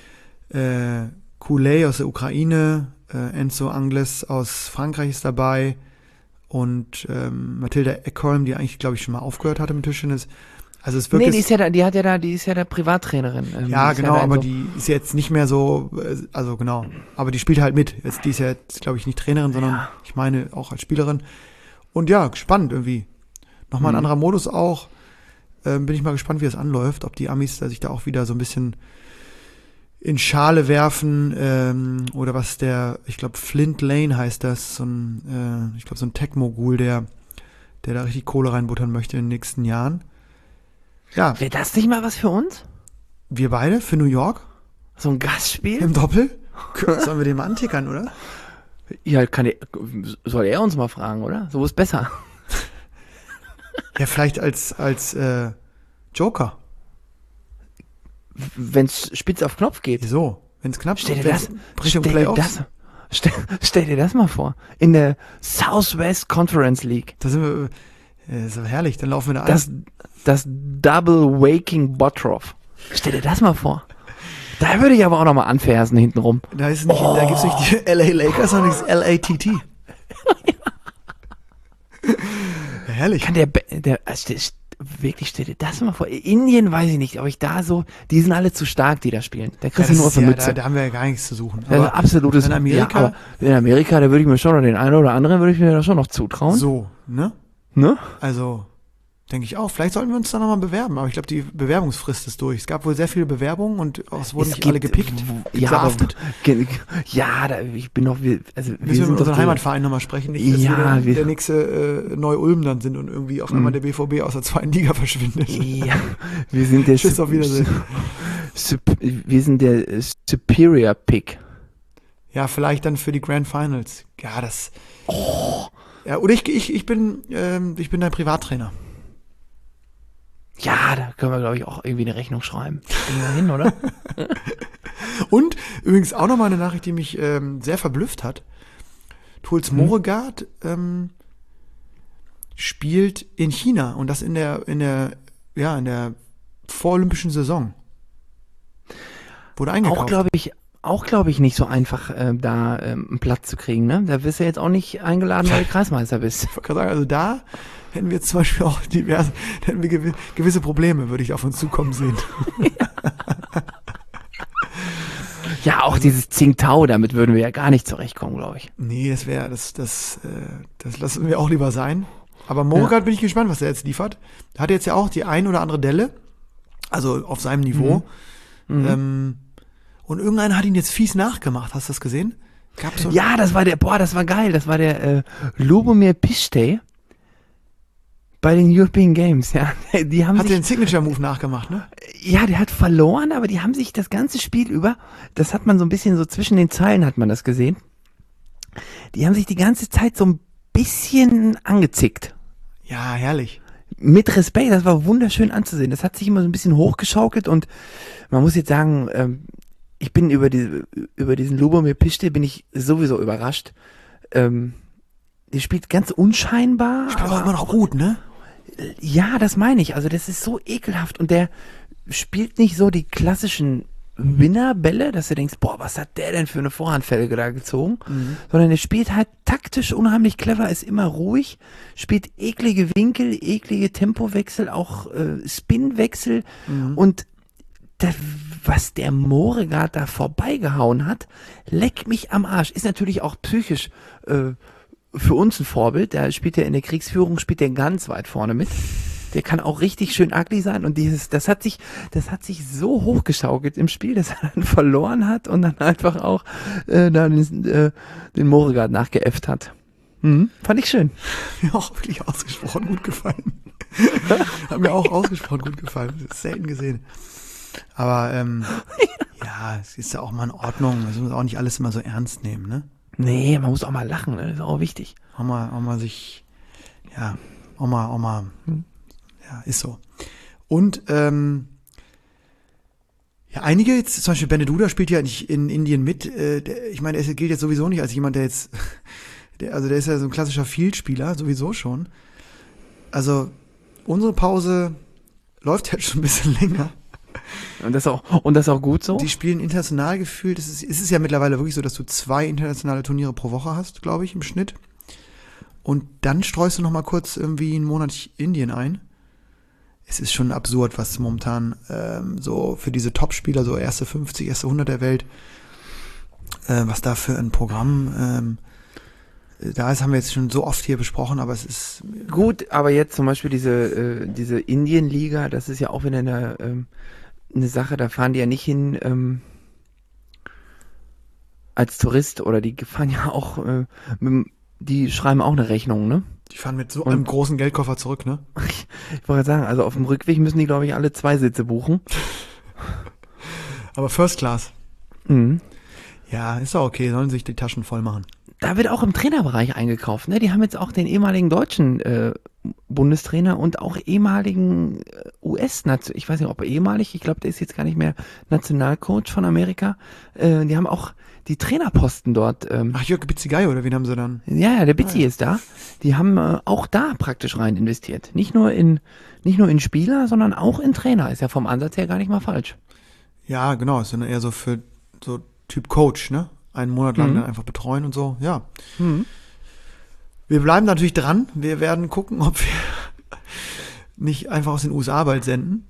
äh, Kouley aus der Ukraine, äh, Enzo Angles aus Frankreich ist dabei und ähm, Mathilda Eckholm, die eigentlich, glaube ich, schon mal aufgehört hatte mit Tischtennis, Also es Nee, wirklich. die ist ja da, die hat ja da, die ist ja da Privattrainerin. Ähm, Ja, die ist genau, da in aber so- die ist jetzt nicht mehr so, äh, also genau, aber die spielt halt mit. Jetzt, die ist ja jetzt, glaube ich, nicht Trainerin, sondern Ja. ich meine auch als Spielerin. Und ja, spannend irgendwie. Nochmal ein Mhm. anderer Modus auch. Ähm, bin ich mal gespannt, wie es anläuft, ob die Amis da sich da auch wieder so ein bisschen in Schale werfen, ähm, oder was der, ich glaube Flint Lane heißt das, so ein, äh, ich glaube so ein Tech-Mogul, der, der da richtig Kohle reinbuttern möchte in den nächsten Jahren. Ja, Wäre das nicht mal was für uns? wir beide für New York So ein Gastspiel? im Doppel. Sollen wir den mal antickern, oder? Ja, kann der, soll er uns mal fragen, oder? So ist besser. Ja, vielleicht als, als äh, Joker. Wenn's spitz auf Knopf geht. Wieso? Wenn es knapp Stell dir wenn's das, Richtung stell dir Playoffs. das, stell, stell dir das mal vor. In der Southwest Conference League. Da sind wir, äh, ist aber herrlich, dann laufen wir da ein. Das, das Double Waking Bottroff. Stell dir das mal vor. Da würde ich aber auch noch mal anfersen hintenrum. Da ist nicht, da gibt's nicht die L A Lakers, sondern das L A T T. Ja, herrlich. Kann der, Be- der also st- wirklich, stell dir das mal vor. Indien weiß ich nicht, ob ich da so, die sind alle zu stark, die da spielen. Da Ja, kriegst das du nur ist für ja, Mütze. da, da haben wir ja gar nichts zu suchen. Das ist Aber absolutes in Amerika- Ja, aber in Amerika, da würde ich mir schon noch den einen oder anderen würde ich mir da schon noch zutrauen. so, ne? Ne? Also, denke ich auch. Vielleicht sollten wir uns da nochmal bewerben, aber ich glaube, die Bewerbungsfrist ist durch. Es gab wohl sehr viele Bewerbungen und es wurden Es nicht alle gibt- gepickt, Ja, aber, gedraftet. ge- ja, da, ich bin noch, wir, also wir Müssen wir sind mit doch unserem die- Heimatverein nochmal sprechen, nicht, dass Ja, wir der, wir- der nächste äh, Neu-Ulm dann sind und irgendwie auf einmal der B V B aus der zweiten Liga verschwindet. Ja, wir sind der Tschüss, auf Wiedersehen. Sup, wir sind der äh, Superior Pick. Ja, vielleicht dann für die Grand Finals. Ja, das. Ja, oder ich, ich, ich bin, ähm, ich bin dein Privattrainer. Ja, da können wir, glaube ich, auch irgendwie eine Rechnung schreiben. Kriegen wir hin, oder? Und übrigens auch nochmal eine Nachricht, die mich ähm, sehr verblüfft hat. Truls Moregard ähm, spielt in China und das in der, in der, ja, in der vorolympischen Saison. Wurde eingekauft. Auch, glaube ich, auch, glaube ich, nicht so einfach, äh, da ähm, einen Platz zu kriegen, ne? Da wirst du jetzt auch nicht eingeladen, weil du Kreismeister bist. Ich wollte gerade sagen, also da hätten wir jetzt zum Beispiel auch diverse, hätten wir gewi- gewisse Probleme, würde ich auf uns zukommen sehen. Ja, auch dieses Tsingtao, damit würden wir ja gar nicht zurechtkommen, glaube ich. Nee, das wäre, das, das, äh, das lassen wir auch lieber sein. Aber Moregard bin ich gespannt, was er jetzt liefert. Er hat jetzt ja auch die ein oder andere Delle, also auf seinem Niveau. Mhm. Ähm, und irgendeiner hat ihn jetzt fies nachgemacht. Hast du das gesehen? Gab's so Ja, das war der, boah, das war geil. Das war der äh, Lubomir Piszczej bei den European Games, ja. Die haben hat sich, den Signature-Move nachgemacht, ne? ja, der hat verloren, aber die haben sich das ganze Spiel über, das hat man so ein bisschen so zwischen den Zeilen hat man das gesehen. Die haben sich die ganze Zeit so ein bisschen angezickt. Ja, herrlich. Mit Respekt, das war wunderschön anzusehen. Das hat sich immer so ein bisschen hochgeschaukelt und man muss jetzt sagen, ähm, ich bin über die, über diesen Lubomir Piszczej bin ich sowieso überrascht. Ähm, der spielt ganz unscheinbar. Spielt auch aber immer noch gut, ne? Ja, das meine ich. Also das ist so ekelhaft und der spielt nicht so die klassischen Winnerbälle, dass du denkst, boah, was hat der denn für eine Vorhandfelge da gezogen? Mhm. Sondern der spielt halt taktisch unheimlich clever, ist immer ruhig, spielt eklige Winkel, eklige Tempowechsel, auch äh, Spinwechsel Mhm. und das, was der Moregard da vorbeigehauen hat, leck mich am Arsch. Ist natürlich auch psychisch äh, für uns ein Vorbild. Da spielt er in der Kriegsführung, spielt er ganz weit vorne mit. Der kann auch richtig schön ugly sein und dieses, das hat sich, das hat sich so hochgeschaukelt im Spiel, dass er dann verloren hat und dann einfach auch äh, da den, äh, den Moregard nachgeäfft hat. Mhm. Fand ich schön. Mir auch wirklich ausgesprochen gut gefallen. Hat mir auch ausgesprochen gut gefallen. Das ist selten gesehen. Aber ähm, ja, es ist ja auch mal in Ordnung. Wir müssen auch nicht alles immer so ernst nehmen, ne? Nee, man muss auch mal lachen, ne? Das ist auch wichtig. Auch mal, auch mal sich, ja, auch mal, auch mal, ja, ist so. Und ähm, ja, einige jetzt, zum Beispiel Beneduda spielt ja nicht in Indien mit. Äh, der, ich meine, er gilt jetzt sowieso nicht als jemand, der jetzt, der, also der ist ja so ein klassischer Field-Spieler, sowieso schon. Also unsere Pause läuft jetzt schon ein bisschen länger. Und das auch, und das auch gut so? Die spielen international gefühlt. Es ist, es ist ja mittlerweile wirklich so, dass du zwei internationale Turniere pro Woche hast, glaube ich, im Schnitt. Und dann streust du noch mal kurz irgendwie einen Monat Indien ein. es ist schon absurd, was momentan ähm, so für diese Top-Spieler, so erste fünfzig, erste hundert der Welt, äh, was da für ein Programm ähm, da ist, haben wir jetzt schon so oft hier besprochen, aber es ist... Gut, aber jetzt zum Beispiel diese, äh, diese Indien-Liga, das ist ja auch wieder eine, ähm, eine Sache, da fahren die ja nicht hin ähm, als Tourist oder die fahren ja auch, äh, mit, die schreiben auch eine Rechnung, ne? Die fahren mit so Und- einem großen Geldkoffer zurück, ne? Ich wollte sagen, also auf dem Rückweg müssen die, glaube ich, alle zwei Sitze buchen. Aber First Class. Mhm. Ja, ist doch okay, sollen sich die Taschen voll machen. Da wird auch im Trainerbereich eingekauft, ne? Die haben jetzt auch den ehemaligen deutschen äh, Bundestrainer und auch ehemaligen äh, U S-Nation, ich weiß nicht, ob er ehemalig, ich glaube, der ist jetzt gar nicht mehr Nationalcoach von Amerika. Äh, die haben auch die Trainerposten dort. Ähm, Ach, Jörg Bitzigay, oder wen haben sie dann? ja, ja, der Bizzi Ah, ja. ist da. Die haben äh, auch da praktisch rein investiert. Nicht nur in nicht nur in Spieler, sondern auch in Trainer. Ist ja vom Ansatz her gar nicht mal falsch. Ja, genau, ist dann eher so für so Typ Coach, ne? Einen Monat lang Mhm. dann einfach betreuen und so, ja. Wir bleiben natürlich dran. Wir werden gucken, ob wir nicht einfach aus den U S A bald senden.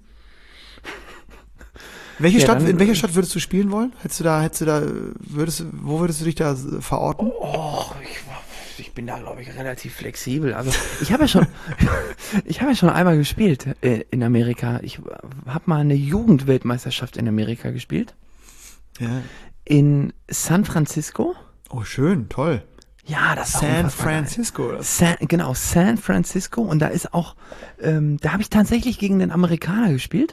Welche Ja, Stadt, dann- in welcher Stadt würdest du spielen wollen? Hättest du da, hättest du da, würdest, du- wo würdest du dich da verorten? Oh, ich, ich bin da, glaube ich, relativ flexibel. Also ich habe ja schon, ich habe ja schon einmal gespielt äh, in Amerika. Ich habe mal eine Jugendweltmeisterschaft in Amerika gespielt. Ja. In San Francisco. Oh, schön, toll. Ja, das ist auch San unfassbar geil. Francisco. Das, San, genau, San Francisco. Und da ist auch, ähm, da habe ich tatsächlich gegen den Amerikaner gespielt.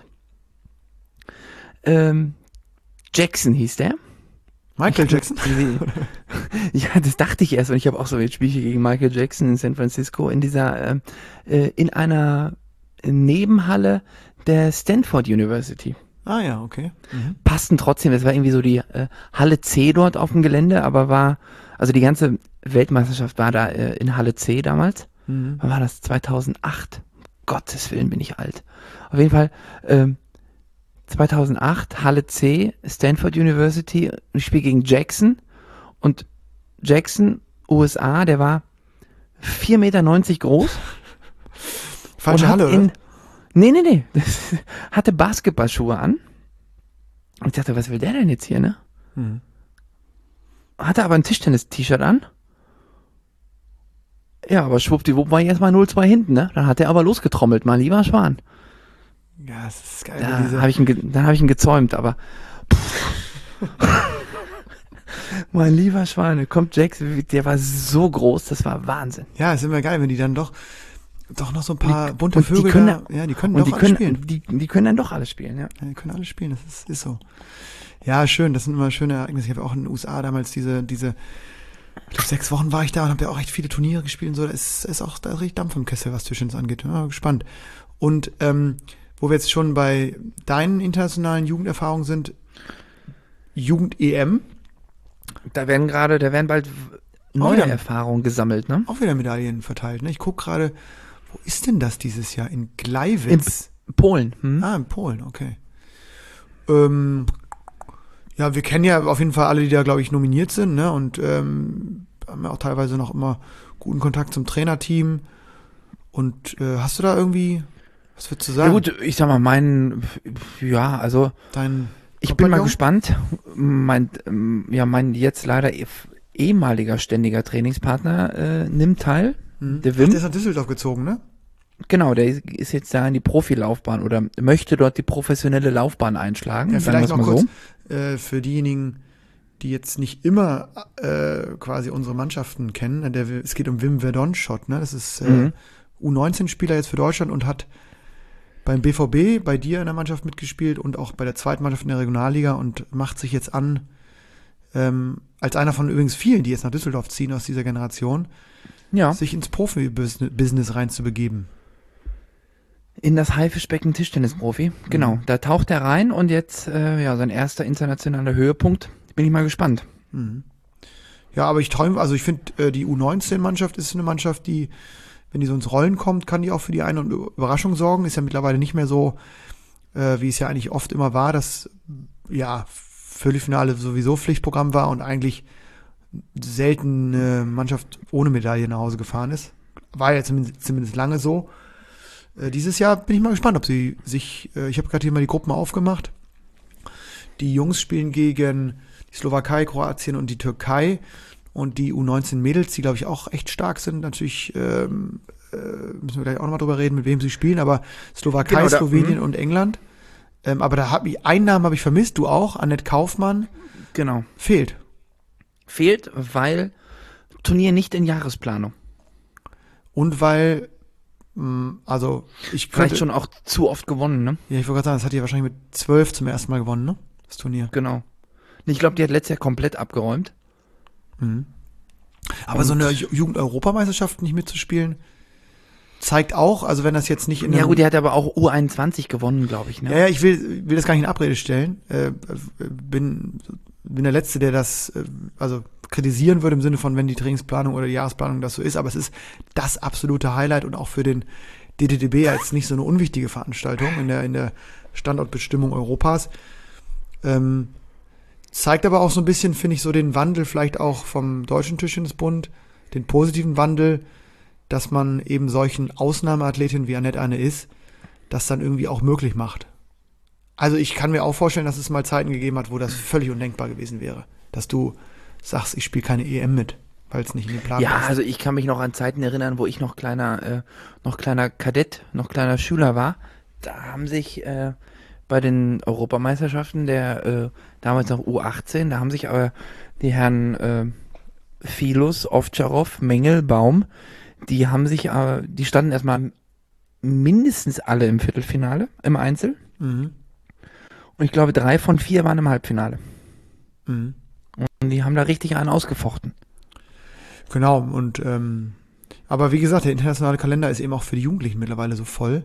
Ähm, Jackson hieß der. Michael Jackson. Ja, das dachte ich erst und ich habe auch so, jetzt spiele ich gegen Michael Jackson in San Francisco in dieser, ähm, äh, in einer Nebenhalle der Stanford University. Ah ja, okay. Mhm. Passten trotzdem, das war irgendwie so die äh, Halle C dort auf dem Gelände, aber war, also die ganze Weltmeisterschaft war da äh, in Halle C damals. Mhm. Wann war das? zweitausendacht. Gottes Willen bin ich alt. Auf jeden Fall, ähm, zweitausendacht, Halle C, Stanford University, und ich spiele gegen Jackson und Jackson, U S A, der war vier Meter neunzig groß. Falsche und Halle, hat oder? in, Nee, nee, nee, hatte Basketballschuhe an. Und ich dachte, was will der denn jetzt hier, ne? Mhm. Hatte aber ein Tischtennis-T-Shirt an. Ja, aber schwuppdiwupp war ich erstmal null zwei hinten, ne? Dann hat er aber losgetrommelt, mein lieber Schwan. Ja, es ist geil. Da diese, habe ich ihn, ge- dann habe ich ihn gezäumt, aber mein lieber Schwan, kommt Jackson, der war so groß, das war Wahnsinn. ja, ist immer geil, wenn die dann doch, doch noch so ein paar Die- bunte und die Vögel können da, ja, die können Und doch die alle können, spielen. die, die können dann doch alle spielen, ja. Ja, die können alle spielen, das ist, ist so. Ja, schön, das sind immer schöne Ereignisse. Ich habe auch in den U S A damals diese, diese, ich glaube, sechs Wochen war ich da und habe ja auch echt viele Turniere gespielt und so. Da ist, ist auch, da ist richtig Dampf im Kessel, was Tischtennis angeht. Ja, gespannt. Und ähm, wo wir jetzt schon bei deinen internationalen Jugenderfahrungen sind, Jugend-E M, Da werden gerade, da werden bald neue wieder. Erfahrungen gesammelt, ne? auch wieder Medaillen verteilt. Ne? Ich gucke gerade, wo ist denn das dieses Jahr? In Gleiwitz? Polen. Hm? Ah, in Polen, okay. Ähm, ja, wir kennen ja auf jeden Fall alle, die da, glaube ich, nominiert sind, ne? Und ähm, haben ja auch teilweise noch immer guten Kontakt zum Trainerteam. Und äh, hast du da irgendwie, was würdest du Ja sagen? gut, ich sag mal, mein, ja, also Dein ich bin mal Kompagnon? gespannt. Mein, ähm, ja, mein jetzt leider eh- ehemaliger ständiger Trainingspartner äh, nimmt teil. Hm. Der Ach, Wim. der ist nach Düsseldorf gezogen, ne? Genau, der ist- ist jetzt da in die Profilaufbahn oder möchte dort die professionelle Laufbahn einschlagen. Ja, sagen vielleicht wir's noch mal kurz so. äh, für diejenigen, die jetzt nicht immer äh, quasi unsere Mannschaften kennen. Der, es geht um Wim Verdonschot, ne? Das ist äh, Mhm. U neunzehn Spieler jetzt für Deutschland und hat beim B V B, bei dir in der Mannschaft mitgespielt und auch bei der zweiten Mannschaft in der Regionalliga und macht sich jetzt an, ähm, als einer von übrigens vielen, die jetzt nach Düsseldorf ziehen aus dieser Generation, Ja, sich ins Profi-Business reinzubegeben. in das Haifischbecken Tischtennisprofi. Genau, Mhm. da taucht er rein und jetzt, äh, ja, sein erster internationaler Höhepunkt. Bin ich mal gespannt. Mhm. Ja, aber ich träume, also ich finde, äh, die U neunzehn-Mannschaft ist eine Mannschaft, die, wenn die so ins Rollen kommt, kann die auch für die eine Überraschung sorgen. Ist ja mittlerweile nicht mehr so, äh, wie es ja eigentlich oft immer war, dass ja Viertelfinale sowieso Pflichtprogramm war und eigentlich selten eine Mannschaft ohne Medaille nach Hause gefahren ist. War ja zumindest, zumindest lange so. Äh, dieses Jahr bin ich mal gespannt, ob sie sich, äh, ich habe gerade hier mal die Gruppen aufgemacht. Die Jungs spielen gegen die Slowakei, Kroatien und die Türkei. Und die U neunzehn Mädels, die glaube ich auch echt stark sind, natürlich ähm, äh, müssen wir gleich auch nochmal drüber reden, mit wem sie spielen, aber Slowakei, Genau, da- Slowenien mh. und England. Ähm, aber da habe ich, einen Namen habe ich vermisst, du auch, Annette Kaufmann, Genau. fehlt. Fehlt, weil Turnier nicht in Jahresplanung. Und weil, mh, also ich Vielleicht könnte, schon auch zu oft gewonnen, ne? ja, ich wollte gerade sagen, das hat die wahrscheinlich mit zwölf zum ersten Mal gewonnen, ne? Das Turnier. Genau. Ich glaube, die hat letztes Jahr komplett abgeräumt. Mhm. Aber Und- so eine Ju- Jugend-Europameisterschaft nicht mitzuspielen, zeigt auch, also wenn das jetzt nicht in Ja einem- gut, die hat aber auch U einundzwanzig gewonnen, glaube ich, ne? Ja, ja, ich will, will das gar nicht in Abrede stellen. Äh, bin, bin der Letzte, der das äh, also kritisieren würde im Sinne von, wenn die Trainingsplanung oder die Jahresplanung das so ist. Aber es ist das absolute Highlight und auch für den D T D B als nicht so eine unwichtige Veranstaltung in der, in der Standortbestimmung Europas. Ähm, zeigt aber auch so ein bisschen, finde ich, so den Wandel vielleicht auch vom Deutschen Tischtennisbund, den positiven Wandel, dass man eben solchen Ausnahmeathletinnen wie Annette eine ist, das dann irgendwie auch möglich macht. Also ich kann mir auch vorstellen, dass es mal Zeiten gegeben hat, wo das völlig undenkbar gewesen wäre. Dass du sagst, ich spiele keine E M mit, weil es nicht in den Plan Ja, passt. also ich kann mich noch an Zeiten erinnern, wo ich noch kleiner, äh, noch kleiner Kadett, noch kleiner Schüler war. Da haben sich äh, bei den Europameisterschaften der äh, damals noch U achtzehn, da haben sich aber die Herren äh, Filus, Ovtcharov, Mengel, Baum, die haben sich, äh, die standen erstmal mindestens alle im Viertelfinale im Einzel. Mhm. Und ich glaube, drei von vier waren im Halbfinale. Mhm. Und die haben da richtig einen ausgefochten. Genau, und ähm, aber wie gesagt, der internationale Kalender ist eben auch für die Jugendlichen mittlerweile so voll.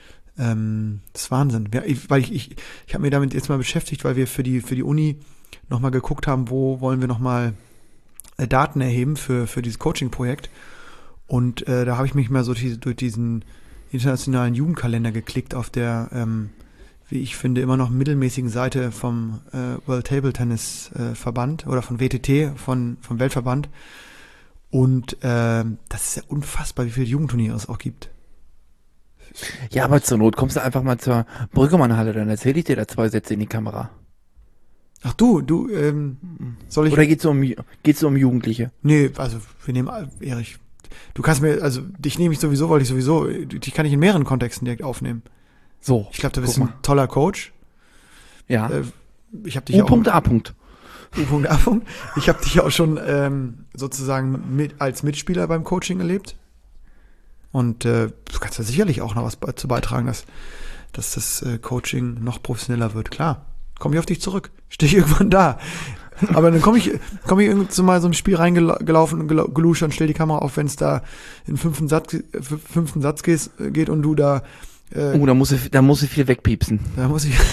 Ähm, das ist Wahnsinn. Ja, ich, weil ich, ich, ich habe mir damit jetzt mal beschäftigt, weil wir für die, für die Uni nochmal geguckt haben, wo wollen wir nochmal äh, Daten erheben für, für dieses Coaching-Projekt. Und äh, da habe ich mich mal so die, durch diesen internationalen Jugendkalender geklickt auf der, ähm, wie ich finde, immer noch mittelmäßigen Seite vom äh, World Table Tennis äh, Verband oder von W T T, von, vom Weltverband. Und ähm, das ist ja unfassbar, wie viele Jugendturniere es auch gibt. Ja, aber zur Not kommst du einfach mal zur Brüggemann-Halle, dann erzähle ich dir da zwei Sätze in die Kamera. Ach du, du, ähm, soll ich... Oder geht's um, geht's um Jugendliche? Nee, also wir nehmen, Erich, du kannst mir, also dich nehme ich sowieso, weil ich sowieso, dich kann ich in mehreren Kontexten direkt aufnehmen. So. Ich glaube, du bist guck ein mal. toller Coach. Ja. Äh, ich habe dich ja U. auch... A. Punkt. U. A. Ich habe dich ja auch schon ähm, sozusagen mit, als Mitspieler beim Coaching erlebt. Und äh, du kannst da sicherlich auch noch was dazu beitragen, dass, dass das äh, Coaching noch professioneller wird. Klar, komme ich auf dich zurück. Stehe ich irgendwann da. Aber dann komme ich, komm ich irgendwann zu mal so ein Spiel reingelaufen und gel- geluscht und stell die Kamera auf, wenn es da in den fünften Satz, äh, fünften Satz geht, geht und du da... Äh, Oh, da muss ich, da muss ich viel wegpiepsen. da muss ich...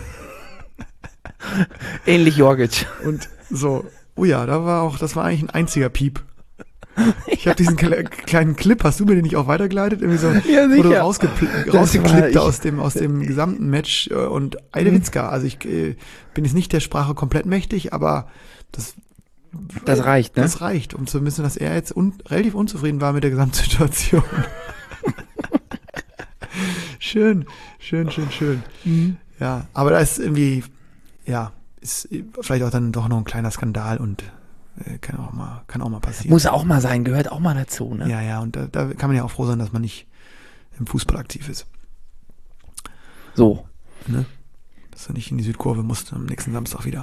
Ähnlich Jorgic. Und so, oh ja, da war auch, das war eigentlich ein einziger Piep. Ich habe diesen kle- kleinen Clip, hast du mir den nicht auch weitergeleitet? Irgendwie so, Ja, wurde sicher. rausgepl- Das rausgeklippt war ich. aus dem, aus dem gesamten Match äh, und Eidewitzka. Also ich äh, bin jetzt nicht der Sprache komplett mächtig, aber das, Das reicht, ne? das reicht, um zu wissen, dass er jetzt un- relativ unzufrieden war mit der Gesamtsituation. Schön, schön, schön, schön. Mhm. Ja, aber da ist irgendwie, ja, ist vielleicht auch dann doch noch ein kleiner Skandal und äh, kann auch mal, kann auch mal passieren. Muss auch mal sein, gehört auch mal dazu, ne? Ja, ja, und da, da kann man ja auch froh sein, dass man nicht im Fußball aktiv ist. So. Ne? Dass du nicht in die Südkurve musst am nächsten Samstag wieder.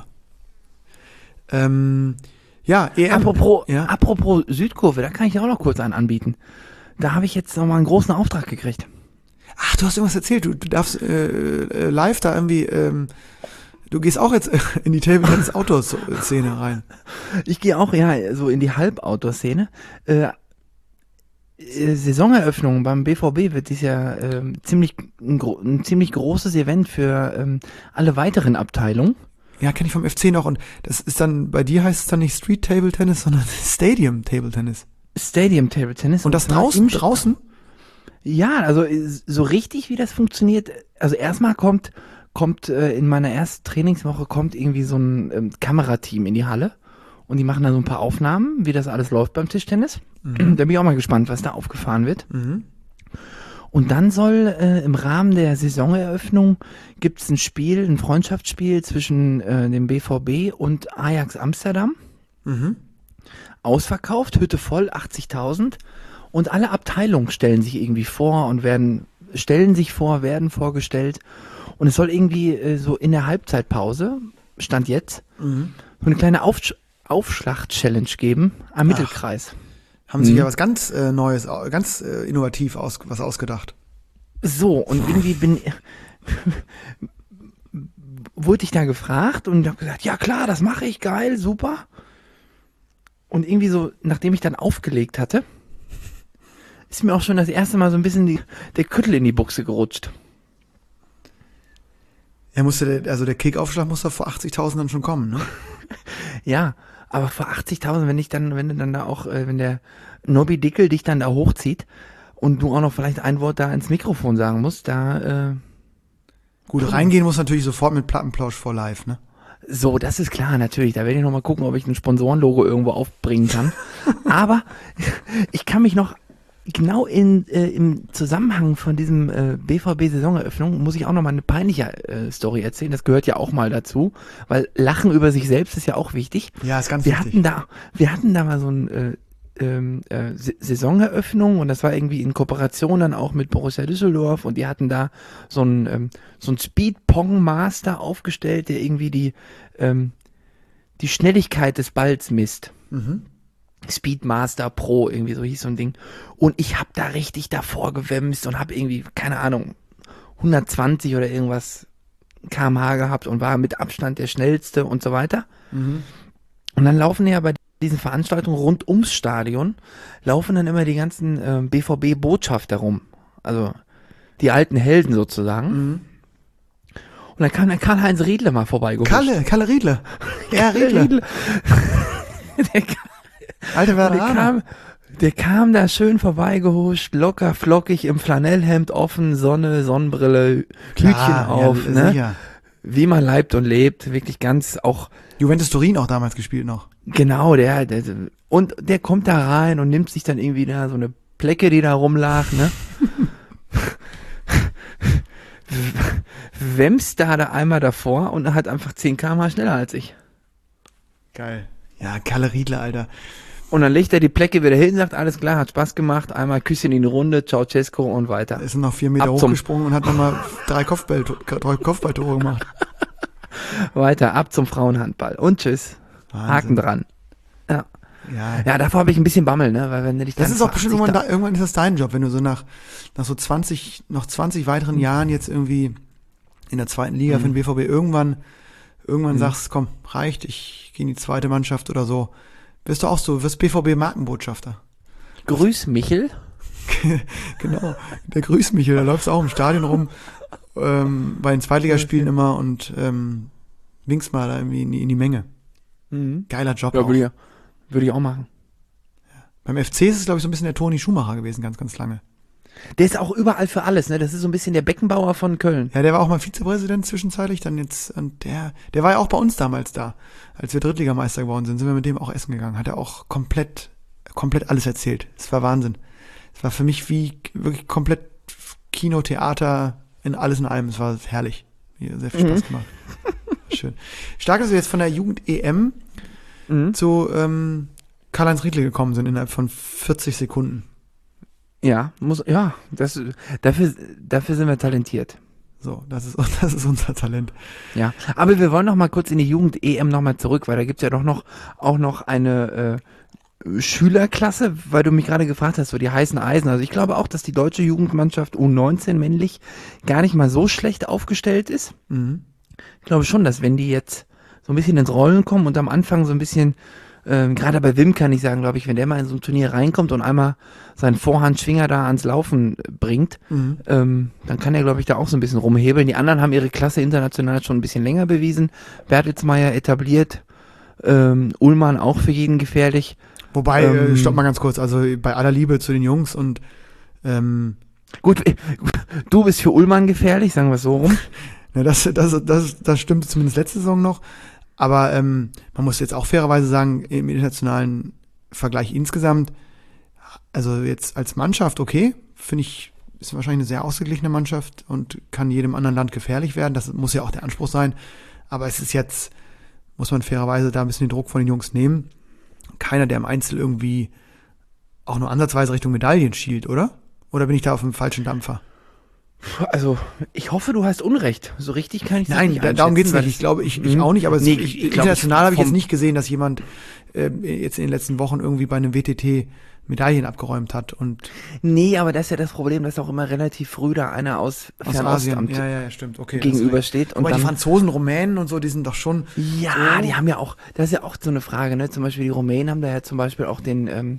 Ähm, ja, E M. Apropos, ja? apropos Südkurve, da kann ich dir auch noch kurz einen anbieten. Da habe ich jetzt noch mal einen großen Auftrag gekriegt. Ach, du hast irgendwas erzählt. Du, du darfst äh, äh, live da irgendwie, ähm, du gehst auch jetzt in die Table Tennis Outdoor Szene rein. Ich gehe auch, ja, so in die Halb-Outdoor-Szene. Äh, äh, Saisoneröffnung beim B V B wird dies Jahr ähm, ziemlich, ein, gro- ein ziemlich großes Event für ähm, alle weiteren Abteilungen. Ja, kenne ich vom F C noch. Und das ist dann, bei dir heißt es dann nicht Street Table Tennis, sondern Stadium Table Tennis. Stadium Table Tennis. Und das zwar draußen, im- draußen? Ja, also äh, so richtig, wie das funktioniert. Also erstmal kommt, kommt äh, in meiner ersten Trainingswoche kommt irgendwie so ein ähm, Kamerateam in die Halle und die machen da so ein paar Aufnahmen, wie das alles läuft beim Tischtennis. Mhm. Da bin ich auch mal gespannt, was da aufgefahren wird. Mhm. Und dann soll äh, im Rahmen der Saisoneröffnung gibt es ein Spiel, ein Freundschaftsspiel zwischen äh, dem B V B und Ajax Amsterdam. Mhm. Ausverkauft, Hütte voll, achtzigtausend. Und alle Abteilungen stellen sich irgendwie vor und werden, stellen sich vor, werden vorgestellt. Und es soll irgendwie äh, so in der Halbzeitpause, Stand jetzt, Mhm. so eine kleine Aufsch- Aufschlag-Challenge geben am Mittelkreis. Haben sich Mhm. ja was ganz äh, Neues, au- ganz äh, innovativ aus, was ausgedacht. So, und irgendwie bin wurde ich da gefragt und habe gesagt, ja klar, das mache ich, geil, super. Und irgendwie so, nachdem ich dann aufgelegt hatte, ist mir auch schon das erste Mal so ein bisschen die, der Küttel in die Buchse gerutscht. Er musste, der- also der Kickaufschlag muss doch vor achtzigtausend dann schon kommen, ne? Ja, aber vor achtzigtausend, wenn ich dann, wenn du dann da auch, äh, wenn der Nobby Dickel dich dann da hochzieht und du auch noch vielleicht ein Wort da ins Mikrofon sagen musst, da, äh, Gut, reingehen muss natürlich sofort mit Plattenplausch vor live, ne? so, das ist klar, natürlich. Da werde ich noch mal gucken, ob ich ein Sponsorenlogo irgendwo aufbringen kann. Aber ich kann mich noch genau in, äh, im Zusammenhang von diesem äh, B V B-Saisoneröffnung muss ich auch noch mal eine peinliche äh, Story erzählen. Das gehört ja auch mal dazu, weil Lachen über sich selbst ist ja auch wichtig. Ja, ist ganz Wir wichtig. hatten da, wir hatten da mal so ein äh, ähm, äh, Sa- Saisoneröffnung und das war irgendwie in Kooperation dann auch mit Borussia Düsseldorf und die hatten da so ein ähm, so ein Speed-Pong-Master aufgestellt, der irgendwie die ähm, die Schnelligkeit des Balls misst. Mhm. Speedmaster Pro, irgendwie so hieß so ein Ding. Und ich hab da richtig davor gewemst und hab irgendwie, keine Ahnung, hundertzwanzig oder irgendwas Kilometer pro Stunde gehabt und war mit Abstand der schnellste und so weiter. Mhm. Und dann laufen ja bei diesen Veranstaltungen rund ums Stadion, laufen dann immer die ganzen äh, B V B-Botschafter rum. Also die alten Helden sozusagen. Mhm. Und dann kam der Karl-Heinz Riedle mal vorbeigehuscht. Kalle, Kalle Riedle. Ja, Riedle. Riedle. der, kam, Alter der, Werner. kam, der kam da schön vorbeigehuscht, locker, flockig, im Flanellhemd offen, Sonne, Sonnenbrille, Hütchen auf, ja, ne? sicher. Wie man leibt und lebt, wirklich ganz auch, Juventus Turin auch damals gespielt noch. genau, der, der, und der kommt da rein und nimmt sich dann irgendwie da so eine Plecke, die da rumlag, ne? Wemst da, da einmal davor und hat einfach zehn Kilometer pro Stunde schneller als ich. Geil. Ja, Kalle Riedle, Alter. Und dann legt er die Plecke wieder hin, sagt, alles klar, hat Spaß gemacht, einmal Küsschen in die Runde, Ceausescu und weiter. Er ist noch vier Meter Ab zum- hochgesprungen und hat nochmal drei, Kopfball, drei Kopfballtore gemacht. Weiter, ab zum Frauenhandball. Und tschüss. Wahnsinn. Haken dran. Ja. Ja, Ja, davor habe ich ein bisschen Bammel, ne? Weil wenn du dich dann das ist auch bestimmt achtzig irgendwann, da, irgendwann ist das dein Job, wenn du so nach, nach so zwanzig, noch zwanzig weiteren Jahren jetzt irgendwie in der zweiten Liga Mhm. für den B V B irgendwann, irgendwann Mhm. sagst, komm, reicht, ich gehe in die zweite Mannschaft oder so. Wirst du auch so, wirst B V B-Markenbotschafter. Grüß Michel. Genau, der grüßt mich, der läuft auch im Stadion rum, ähm, bei den Zweitligaspielen immer und ähm, winkst mal da irgendwie in die, in die Menge. Mhm. Geiler Job Ja, auch. würde ich, würde ich auch machen. Beim F C ist es, glaube ich, so ein bisschen der Toni Schumacher gewesen, ganz, ganz lange. Der ist auch überall für alles, ne? Das ist so ein bisschen der Beckenbauer von Köln. Ja, der war auch mal Vizepräsident zwischenzeitlich, dann jetzt, und der, der war ja auch bei uns damals da. Als wir Drittligameister geworden sind, sind wir mit dem auch essen gegangen. Hat er auch komplett, komplett alles erzählt. Es war Wahnsinn. Es war für mich wie wirklich komplett Kino, Theater, in alles in einem. Es war herrlich. Mir sehr viel Spaß Mhm. gemacht. Schön. Stark, dass wir jetzt von der Jugend-E M Mhm. zu ähm, Karl-Heinz Riedle gekommen sind innerhalb von vierzig Sekunden. Ja, muss, ja, das, dafür, dafür sind wir talentiert. So, das ist, das ist unser Talent. Ja, aber wir wollen noch mal kurz in die Jugend-E M noch mal zurück, weil da gibt's ja doch noch, auch noch eine äh, Schülerklasse, weil du mich gerade gefragt hast, so die heißen Eisen. Also ich glaube auch, dass die deutsche Jugendmannschaft U neunzehn männlich gar nicht mal so schlecht aufgestellt ist. Mhm. Ich glaube schon, dass wenn die jetzt so ein bisschen ins Rollen kommen und am Anfang so ein bisschen, ähm, gerade bei Wim kann ich sagen, glaube ich, wenn der mal in so ein Turnier reinkommt und einmal seinen Vorhandschwinger da ans Laufen bringt, Mhm. ähm, dann kann er, glaube ich, da auch so ein bisschen rumhebeln. Die anderen haben ihre Klasse international schon ein bisschen länger bewiesen. Bertelsmeier etabliert, ähm, Ullmann auch für jeden gefährlich. Wobei, Ähm, äh, stopp mal ganz kurz, also bei aller Liebe zu den Jungs und ähm, Gut, äh, du bist für Ullmann gefährlich, sagen wir es so rum. ne, das, das, das, das stimmt zumindest letzte Saison noch, aber ähm, man muss jetzt auch fairerweise sagen, im internationalen Vergleich insgesamt, also jetzt als Mannschaft okay, finde ich, ist wahrscheinlich eine sehr ausgeglichene Mannschaft und kann jedem anderen Land gefährlich werden. Das muss ja auch der Anspruch sein. Aber es ist jetzt, muss man fairerweise da ein bisschen den Druck von den Jungs nehmen. Keiner, der im Einzel irgendwie auch nur ansatzweise Richtung Medaillen schielt, oder? Oder bin ich da auf dem falschen Dampfer? Also, ich hoffe, du hast Unrecht. So richtig kann ich das Nein, nicht da, darum geht's einschätzen, nicht. Ich glaube, ich, ich Mhm. auch nicht, aber es, Nee, ich, ich- ich glaub, international ich- habe ich jetzt vom- nicht gesehen, dass jemand äh, jetzt in den letzten Wochen irgendwie bei einem W T T Medaillen abgeräumt hat und Nee, aber das ist ja das Problem, dass auch immer relativ früh da einer aus aus Fernost Asien. am Ja, ja, ja, stimmt. Okay. das ist gegenübersteht. recht. Und Aber die dann, Franzosen, Rumänen und so, die sind doch schon. ja, so. die haben ja auch, das ist ja auch so eine Frage, ne? Zum Beispiel die Rumänen haben da ja zum Beispiel auch den ähm,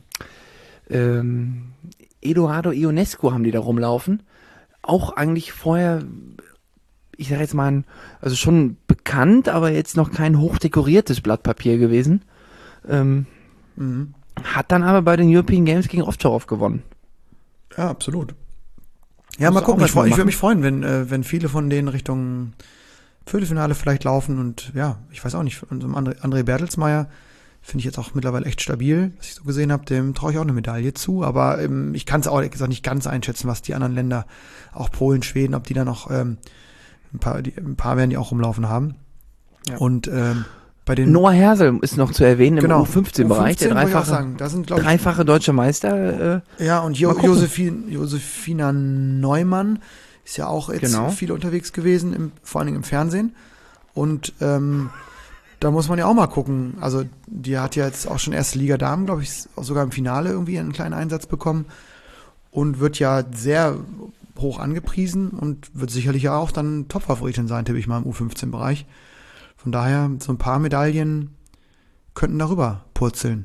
ähm, Eduardo Ionescu haben die da rumlaufen. Auch eigentlich vorher, ich sag jetzt mal, ein- also schon bekannt, aber jetzt noch kein hochdekoriertes Blatt Papier gewesen. Ähm, Mhm. hat dann aber bei den European Games gegen Ovtcharov gewonnen. Ja, absolut. Ja, Muss mal auch gucken. was Ich, freu- mal ich würde machen. mich freuen, wenn, äh, wenn viele von denen Richtung Viertelfinale vielleicht laufen und ja, ich weiß auch nicht, von unserem André, André Bertelsmeier finde ich jetzt auch mittlerweile echt stabil, was ich so gesehen habe, dem traue ich auch eine Medaille zu, aber ähm, ich kann es auch ehrlich gesagt nicht ganz einschätzen, was die anderen Länder, auch Polen, Schweden, ob die da noch ähm, ein paar, die, ein paar werden die auch rumlaufen haben. Ja. Und ähm, bei den Noah Hersel ist noch zu erwähnen im genau, U fünfzehn-Bereich, der U fünfzehn wollte ich auch dreifache, sagen, da sind, glaub ich, dreifache deutsche Meister. Äh, ja, und Mal jo gucken. Josephine, Josefina Neumann ist ja auch jetzt Genau. viel unterwegs gewesen, im, vor allen Dingen im Fernsehen. Und ähm, da muss man ja auch mal gucken. Also die hat ja jetzt auch schon erste Liga Damen, glaube ich, auch sogar im Finale irgendwie einen kleinen Einsatz bekommen und wird ja sehr hoch angepriesen und wird sicherlich auch dann Top-Favoritin sein, tippe ich mal im U fünfzehn-Bereich. Von daher, so ein paar Medaillen könnten darüber purzeln.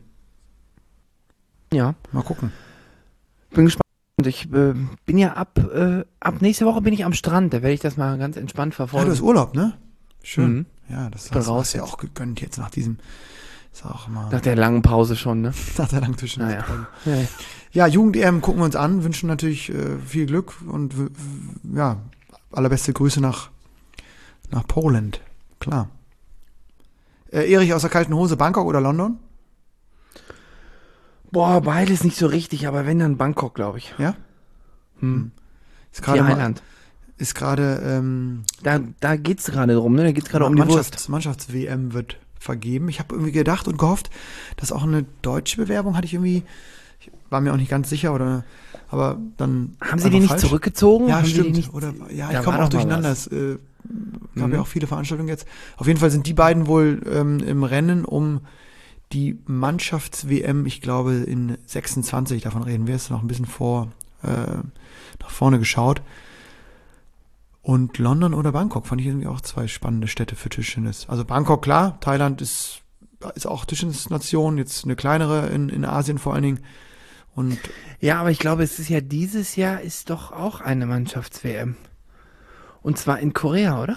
ja, Mal gucken. bin gespannt. Und ich äh, bin ja ab, äh, ab nächste Woche bin ich am Strand, da werde ich das mal ganz entspannt Ja, verfolgen. du hast Urlaub, ne? Schön. Mhm. Ja, das bin hast, raus hast du ja jetzt. auch gegönnt jetzt nach diesem, ist auch mal Nach der langen Pause schon, ne? nach der langen Zwischen. Naja. Ja, ja. Ja, Jugend-E M gucken wir uns an, wünschen natürlich äh, viel Glück und w- w- ja, allerbeste Grüße nach, nach Poland. Klar. Äh, Erich aus der kalten Hose, Bangkok oder London? Boah, beides nicht so richtig, aber wenn dann Bangkok, glaube ich. Ja? Hm. Ist gerade mal- Thailand. ist gerade ähm, Da, da geht's gerade drum, ne? Da geht's gerade um die Wurst. Mannschafts-, Mannschafts-W M wird vergeben. Ich habe irgendwie gedacht und gehofft, dass auch eine deutsche Bewerbung hatte ich irgendwie, ich war mir auch nicht ganz sicher, oder aber dann Haben sie die nicht falsch. zurückgezogen? Ja, Haben Sie die stimmt. nicht, Oder ja, Da ich komme war auch doch mal durcheinander. was. Es äh, gab Mhm. ja auch viele Veranstaltungen jetzt. Auf jeden Fall sind die beiden wohl ähm, im Rennen um die Mannschafts-W M, ich glaube in sechsundzwanzig, davon reden wir, ist noch ein bisschen vor äh, nach vorne geschaut. Und London oder Bangkok fand ich irgendwie auch zwei spannende Städte für Tischtennis. Also Bangkok, klar, Thailand ist, ist auch Tischtennisnation, jetzt eine kleinere in, in Asien vor allen Dingen. Und Ja, aber ich glaube, es ist ja dieses Jahr ist doch auch eine Mannschafts-W M. Und zwar in Korea, oder?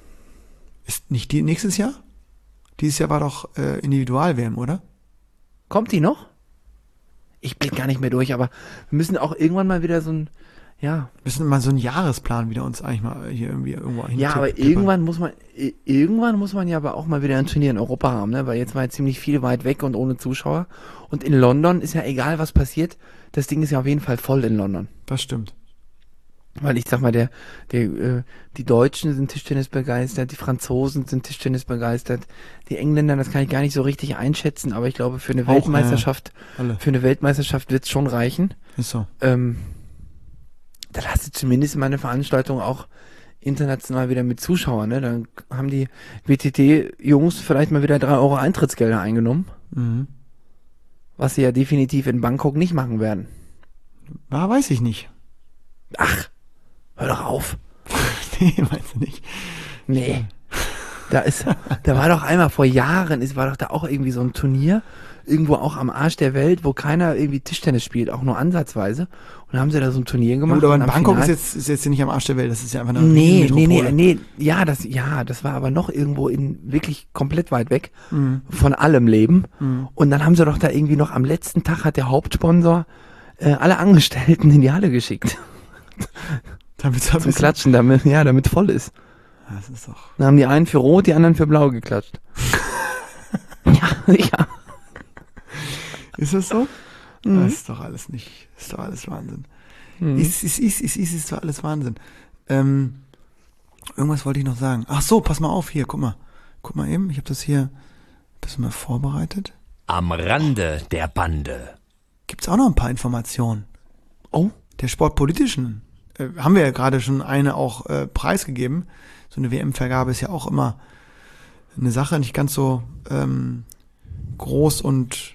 ist nicht die nächstes Jahr? Dieses Jahr war doch äh, Individual-W M, oder? Kommt die noch? Ich blick gar nicht mehr durch, aber wir müssen auch irgendwann mal wieder so ein, ja, Müssen mal so einen Jahresplan wieder uns eigentlich mal hier irgendwie irgendwo hin. ja, aber tippern. irgendwann muss man, i- irgendwann muss man ja aber auch mal wieder ein Turnier in Europa haben, ne? Weil jetzt war ja ziemlich viel weit weg und ohne Zuschauer. Und in London ist ja egal, was passiert. Das Ding ist ja auf jeden Fall voll in London. Das stimmt. Weil ich sag mal, der, der, äh, die Deutschen sind Tischtennis begeistert, die Franzosen sind Tischtennis begeistert, die Engländer, das kann ich gar nicht so richtig einschätzen, aber ich glaube, für eine Auch, Weltmeisterschaft, Alle. für eine Weltmeisterschaft wird's schon reichen. Ist so. Ähm, da hast du zumindest meine Veranstaltung auch international wieder mit Zuschauern, ne? Dann haben die W T T-Jungs vielleicht mal wieder drei Euro Eintrittsgelder eingenommen, Mhm. was sie ja definitiv in Bangkok nicht machen werden. Ja, weiß ich nicht. Ach, hör doch auf. Nee, meinst du nicht? Nee. Da ist, da war doch einmal vor Jahren, es war doch da auch irgendwie so ein Turnier, irgendwo auch am Arsch der Welt, wo keiner irgendwie Tischtennis spielt, auch nur ansatzweise. Und da haben sie da so ein Turnier gemacht. Gut, aber in und am Bangkok ist Final- jetzt, ist jetzt nicht am Arsch der Welt, das ist ja einfach eine Nee, nee, nee, Metropole. nee, ja, das, ja, das war aber noch irgendwo in, wirklich komplett weit weg Mhm. von allem Leben. Mhm. Und dann haben sie doch da irgendwie noch am letzten Tag hat der Hauptsponsor äh, alle Angestellten in die Halle geschickt. Damit Zum Klatschen, damit, ja, damit voll ist. Das ist doch. Dann haben die einen für rot, die anderen für blau geklatscht. ja, ja. Ist das so? Mhm. Das ist doch alles nicht, ist doch alles Wahnsinn. Mhm. Ist, ist, ist, ist, ist, ist, war alles Wahnsinn. Ähm, irgendwas wollte ich noch sagen. Ach so, pass mal auf, hier, guck mal. Guck mal eben, ich habe das hier, das mal vorbereitet. Am Rande der Bande. Gibt's auch noch ein paar Informationen. Oh. Der sportpolitischen, äh, haben wir ja gerade schon eine auch äh, preisgegeben. So eine W M-Vergabe ist ja auch immer eine Sache, nicht ganz so ähm, groß und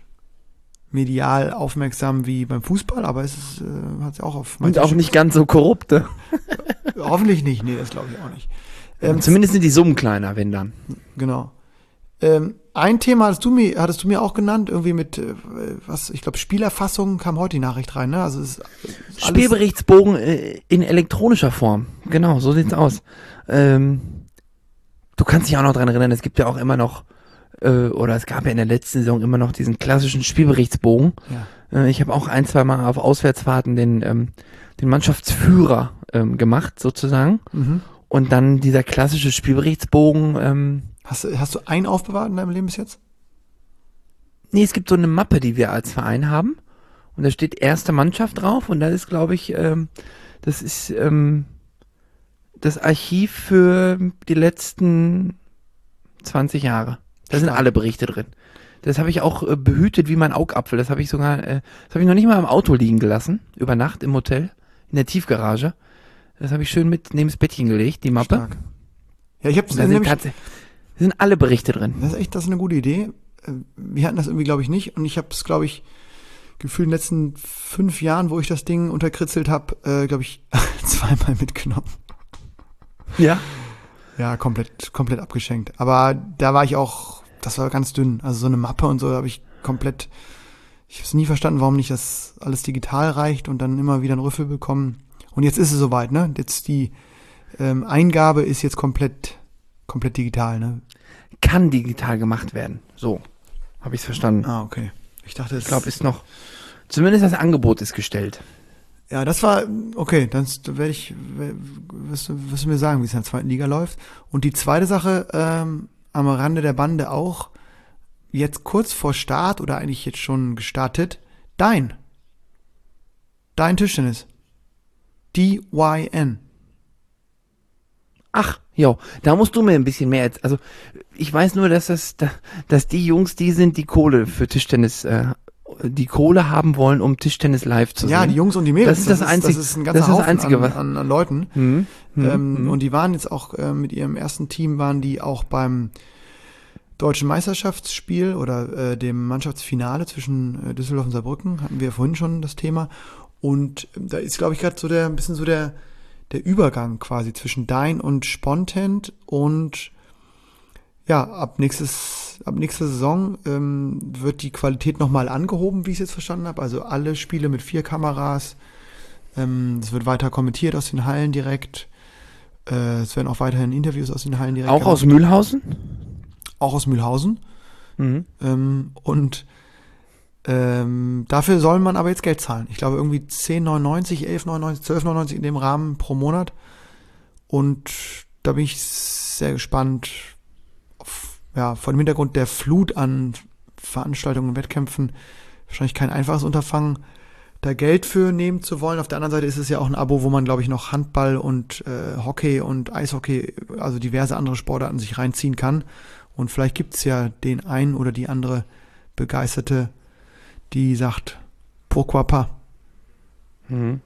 medial aufmerksam wie beim Fußball, aber es ist, äh, hat ja auch auf Und auch nicht ganz so korrupte. Hoffentlich nicht, nee, das glaube ich auch nicht. Ähm, Zumindest sind die Summen kleiner, wenn dann. Genau. Ähm, ein Thema hattest du mir, hattest du mir auch genannt, irgendwie mit, äh, was, ich glaube, Spielerfassung kam heute die Nachricht rein, ne? Also es ist alles Spielberichtsbogen äh, in elektronischer Form. Genau, so sieht's aus. Ähm, du kannst dich auch noch dran erinnern, es gibt ja auch immer noch, äh, oder es gab ja in der letzten Saison immer noch diesen klassischen Spielberichtsbogen. Ja. Äh, ich habe auch ein, zwei Mal auf Auswärtsfahrten den, ähm, den Mannschaftsführer ähm, gemacht, sozusagen. Mhm. Und dann dieser klassische Spielberichtsbogen. Ähm, Hast, du- hast du einen aufbewahrt in deinem Leben bis jetzt? nee, es gibt so eine Mappe, die wir als Verein haben. Und da steht erste Mannschaft drauf. Und da ist, glaube ich, ähm, das ist ähm, das Archiv für die letzten zwanzig Jahre. Da sind alle Berichte drin. Das habe ich auch äh, behütet wie mein Augapfel. Das habe ich sogar, äh, das habe ich noch nicht mal im Auto liegen gelassen. Über Nacht im Hotel, in der Tiefgarage. Das habe ich schön mit neben das Bettchen gelegt, die Mappe. Stark. Ja, ich habe Und da sind, tats- da sind alle Berichte drin. Das ist echt, das ist eine gute Idee. Äh, Wir hatten das irgendwie, glaube ich, nicht. Und ich habe es, glaube ich, gefühlt in den letzten fünf Jahren, wo ich das Ding unterkritzelt habe, äh, glaube ich, zweimal mitgenommen. Ja. Ja, komplett, komplett abgeschenkt. Aber da war ich auch, das war ganz dünn. Also so eine Mappe und so habe ich komplett, ich habe es nie verstanden, warum nicht das alles digital reicht und dann immer wieder einen Rüffel bekommen. Und jetzt ist es soweit, ne? Jetzt die ähm, Eingabe ist jetzt komplett, komplett digital, ne? Kann digital gemacht werden. So, habe ich es verstanden. Ah, okay. Ich dachte, es Ich glaube, ist noch, zumindest das Angebot ist gestellt. ja, das war, okay, dann werde ich, wirst du, wirst du mir sagen, wie es in der zweiten Liga läuft. Und die zweite Sache, ähm, am Rande der Bande auch, jetzt kurz vor Start oder eigentlich jetzt schon gestartet, dein. Dein Tischtennis. D Y N. Ach, jo, da musst du mir ein bisschen mehr jetzt, also ich weiß nur, dass das, dass die Jungs die sind, die Kohle für Tischtennis, äh, die Kohle haben wollen, um Tischtennis live zu sehen. Ja, die Jungs und die Mädels. Das ist das Einzige- Das ist ein ganzer das ist das Haufen Einzige, an, was- an, an Leuten. Hm, hm, ähm, hm. Und die waren jetzt auch äh, mit ihrem ersten Team, waren die auch beim deutschen Meisterschaftsspiel oder äh, dem Mannschaftsfinale zwischen äh, Düsseldorf und Saarbrücken. Hatten wir vorhin schon das Thema. Und ähm, da ist, glaube ich, gerade so der, ein bisschen so der, der Übergang quasi zwischen Dein und Spontent und ja, ab nächstes, ab nächster Saison ähm, wird die Qualität nochmal angehoben, wie ich es jetzt verstanden habe. Also alle Spiele mit vier Kameras. Ähm, es wird weiter kommentiert aus den Hallen direkt. Äh, es werden auch weiterhin Interviews aus den Hallen direkt Auch aus gemacht. Mühlhausen? Auch aus Mühlhausen. Mhm. Ähm, und ähm, dafür soll man aber jetzt Geld zahlen. Ich glaube irgendwie zehn neunundneunzig, elf neunundneunzig, zwölf neunundneunzig in dem Rahmen pro Monat. Und da bin ich sehr gespannt, auf, ja, vor dem Hintergrund der Flut an Veranstaltungen und Wettkämpfen, wahrscheinlich kein einfaches Unterfangen, da Geld für nehmen zu wollen. Auf der anderen Seite ist es ja auch ein Abo, wo man, glaube ich, noch Handball und äh, Hockey und Eishockey, also diverse andere Sportarten sich reinziehen kann. Und vielleicht gibt's ja den einen oder die andere Begeisterte, die sagt, pourquoi pas? Mhm.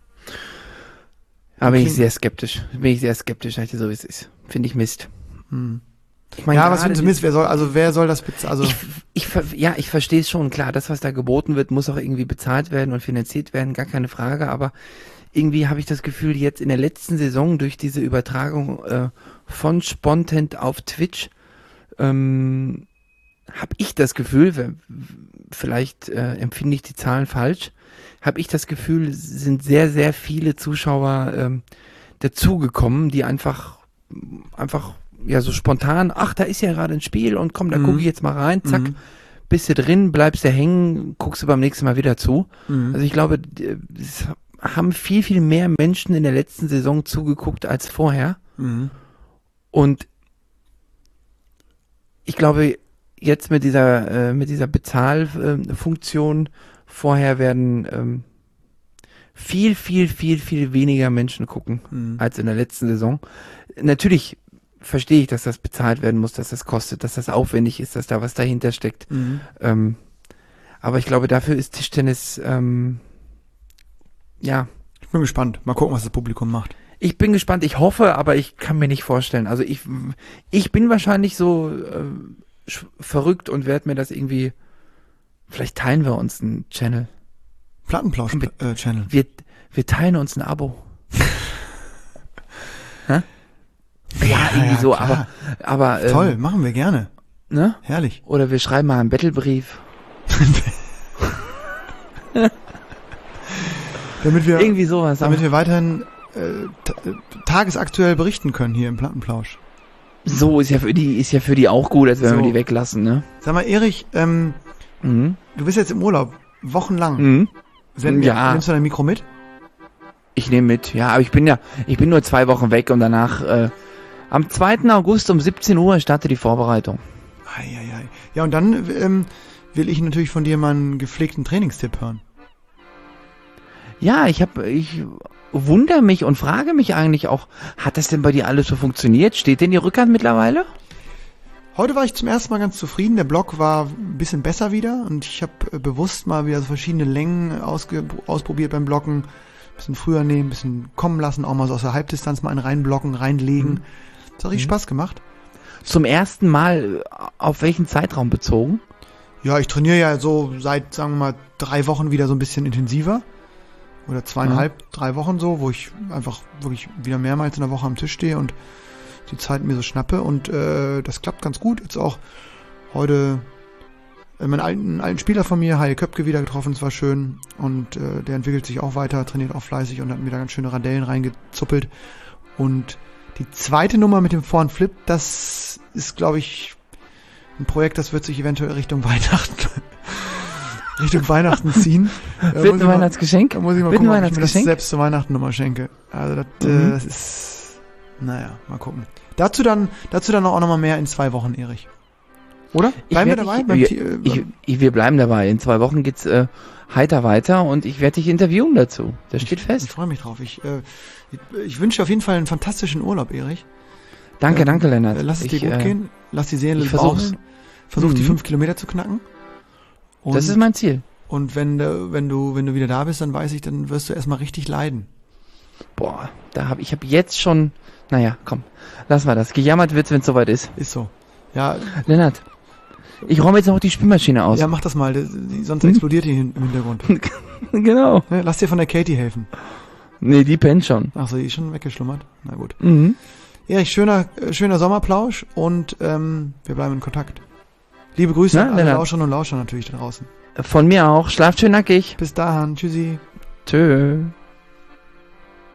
Aber bin ich Klingt- sehr skeptisch. Bin ich sehr skeptisch, sag ich dir so, wie es ist. Finde ich Mist. Hm. Ich meine, Ja, was gerade findest du die- Mist? Wer soll, also wer soll das bezahlen? Also, ich, ich, ver- ja, ich verstehe es schon, klar, das, was da geboten wird, muss auch irgendwie bezahlt werden und finanziert werden, gar keine Frage, aber irgendwie habe ich das Gefühl, jetzt in der letzten Saison durch diese Übertragung äh, von Spontent auf Twitch, ähm, habe ich das Gefühl, w- vielleicht äh, empfinde ich die Zahlen falsch, habe ich das Gefühl, sind sehr, sehr viele Zuschauer ähm, dazugekommen, die einfach, einfach ja so spontan, ach, da ist ja gerade ein Spiel und komm, da Mhm. gucke ich jetzt mal rein, zack, Mhm. bist du drin, bleibst du hängen, guckst du beim nächsten Mal wieder zu. Mhm. Also ich glaube, d- es haben viel, viel mehr Menschen in der letzten Saison zugeguckt als vorher. Mhm. Und ich glaube, jetzt mit dieser, äh, mit dieser Bezahlfunktion vorher werden ähm, viel, viel, viel, viel weniger Menschen gucken Mhm. als in der letzten Saison. Natürlich verstehe ich, dass das bezahlt werden muss, dass das kostet, dass das aufwendig ist, dass da was dahinter steckt. Mhm. Ähm, aber ich glaube, dafür ist Tischtennis, ähm, ja, Ich bin gespannt. Mal gucken, was das Publikum macht. ich bin gespannt. Ich hoffe, aber ich kann mir nicht vorstellen. Also ich, ich bin wahrscheinlich so äh, sch- verrückt und werde mir das irgendwie, vielleicht teilen wir uns einen Channel. Plattenplausch-Channel. Wir, wir teilen uns ein Abo. Hä? Ja, irgendwie ja, so, klar. aber, aber ähm, Toll, machen wir gerne. ne? Herrlich. Oder wir schreiben mal einen Battlebrief. Damit wir, Irgendwie sowas. damit wir weiterhin äh, t- äh, tagesaktuell berichten können hier im Plattenplausch. So ist ja für die, ist ja für die auch gut, als wenn So. wir die weglassen, ne? Sag mal, Erich, ähm, Mhm. du bist jetzt im Urlaub, wochenlang. Mhm. Senden wir- Ja. Nimmst du dein Mikro mit? Ich nehme mit, ja, aber ich bin ja, ich bin nur zwei Wochen weg und danach, äh, am zweiten August um siebzehn Uhr startet die Vorbereitung. Eieiei. Ja, und dann ähm, will ich natürlich von dir mal einen gepflegten Trainingstipp hören. Ja, ich habe, ich wundere mich und frage mich eigentlich auch, hat das denn bei dir alles so funktioniert? Steht denn die Rückhand mittlerweile? Heute war ich zum ersten Mal ganz zufrieden. Der Block war ein bisschen besser wieder und ich habe äh, bewusst mal wieder so verschiedene Längen ausge ausprobiert beim Blocken. Ein bisschen früher nehmen, ein bisschen kommen lassen, auch mal so aus der Halbdistanz mal einen reinblocken, reinlegen. Mhm. Das hat richtig Mhm. Spaß gemacht. Zum ersten Mal, äh, auf welchen Zeitraum bezogen? Ja, ich trainiere ja so seit, sagen wir mal, drei Wochen wieder so ein bisschen intensiver. Oder zweieinhalb, drei Wochen so, wo ich einfach wirklich wieder mehrmals in der Woche am Tisch stehe und die Zeit mir so schnappe. Und äh, das klappt ganz gut. Jetzt auch heute äh, meinen alten, alten Spieler von mir, Haie Köpke, wieder getroffen. Das war schön. Und äh, der entwickelt sich auch weiter, trainiert auch fleißig und hat mir da ganz schöne Radellen reingezuppelt. Und die zweite Nummer mit dem Vorn-Flip, das ist, glaube ich, ein Projekt, das wird sich eventuell Richtung Weihnachten Richtung Weihnachten ziehen. Da muss Wird ein ich mal- Weihnachtsgeschenk? Da muss ich mal Wird gucken, ein ob ich mir das Weihnachtsgeschenk? selbst zur Weihnachten nochmal schenke. Also das, Mhm. äh, das ist, naja, mal gucken. Dazu dann, dazu dann auch nochmal mehr in zwei Wochen, Erich. Oder? Ich Bleiben wir werd dabei? dich- Beim wir- Ti- äh, Ich, ich, wir bleiben dabei. In zwei Wochen geht's äh, heiter weiter und ich werde dich interviewen dazu. Das steht Ich fest. freue mich drauf. Ich, äh, ich, ich wünsche dir auf jeden Fall einen fantastischen Urlaub, Erich. Danke, Äh, danke, Lennart. Äh, Lass es ich, dir gut äh, gehen. Lass die Seele ich versuch's. baumeln. Versuch die Mhm. fünf Kilometer zu knacken. Und, Das ist mein Ziel. und wenn, du- wenn du, wenn du wieder da bist, dann weiß ich, dann wirst du erstmal richtig leiden. Boah, da hab ich habe jetzt schon. Naja, komm, lass mal das. Gejammert wird's, wenn's soweit ist. Ist so. Ja, Lennart, ich räume jetzt noch die Spülmaschine aus. ja, mach das mal. das- die- Sonst Hm? explodiert die hin- im Hintergrund. Genau. Ne, lass dir von der Katie helfen. Nee, die pennt schon. Ach so, die ist schon weggeschlummert. Na gut. Mhm. Erich, schöner, äh, schöner Sommerplausch und ähm, wir bleiben in Kontakt. Liebe Grüße Na, an alle Lennart. Lauscherinnen und Lauscher natürlich da draußen. Von mir auch. Schlaft schön nackig. Bis dahin. Tschüssi. Tschö.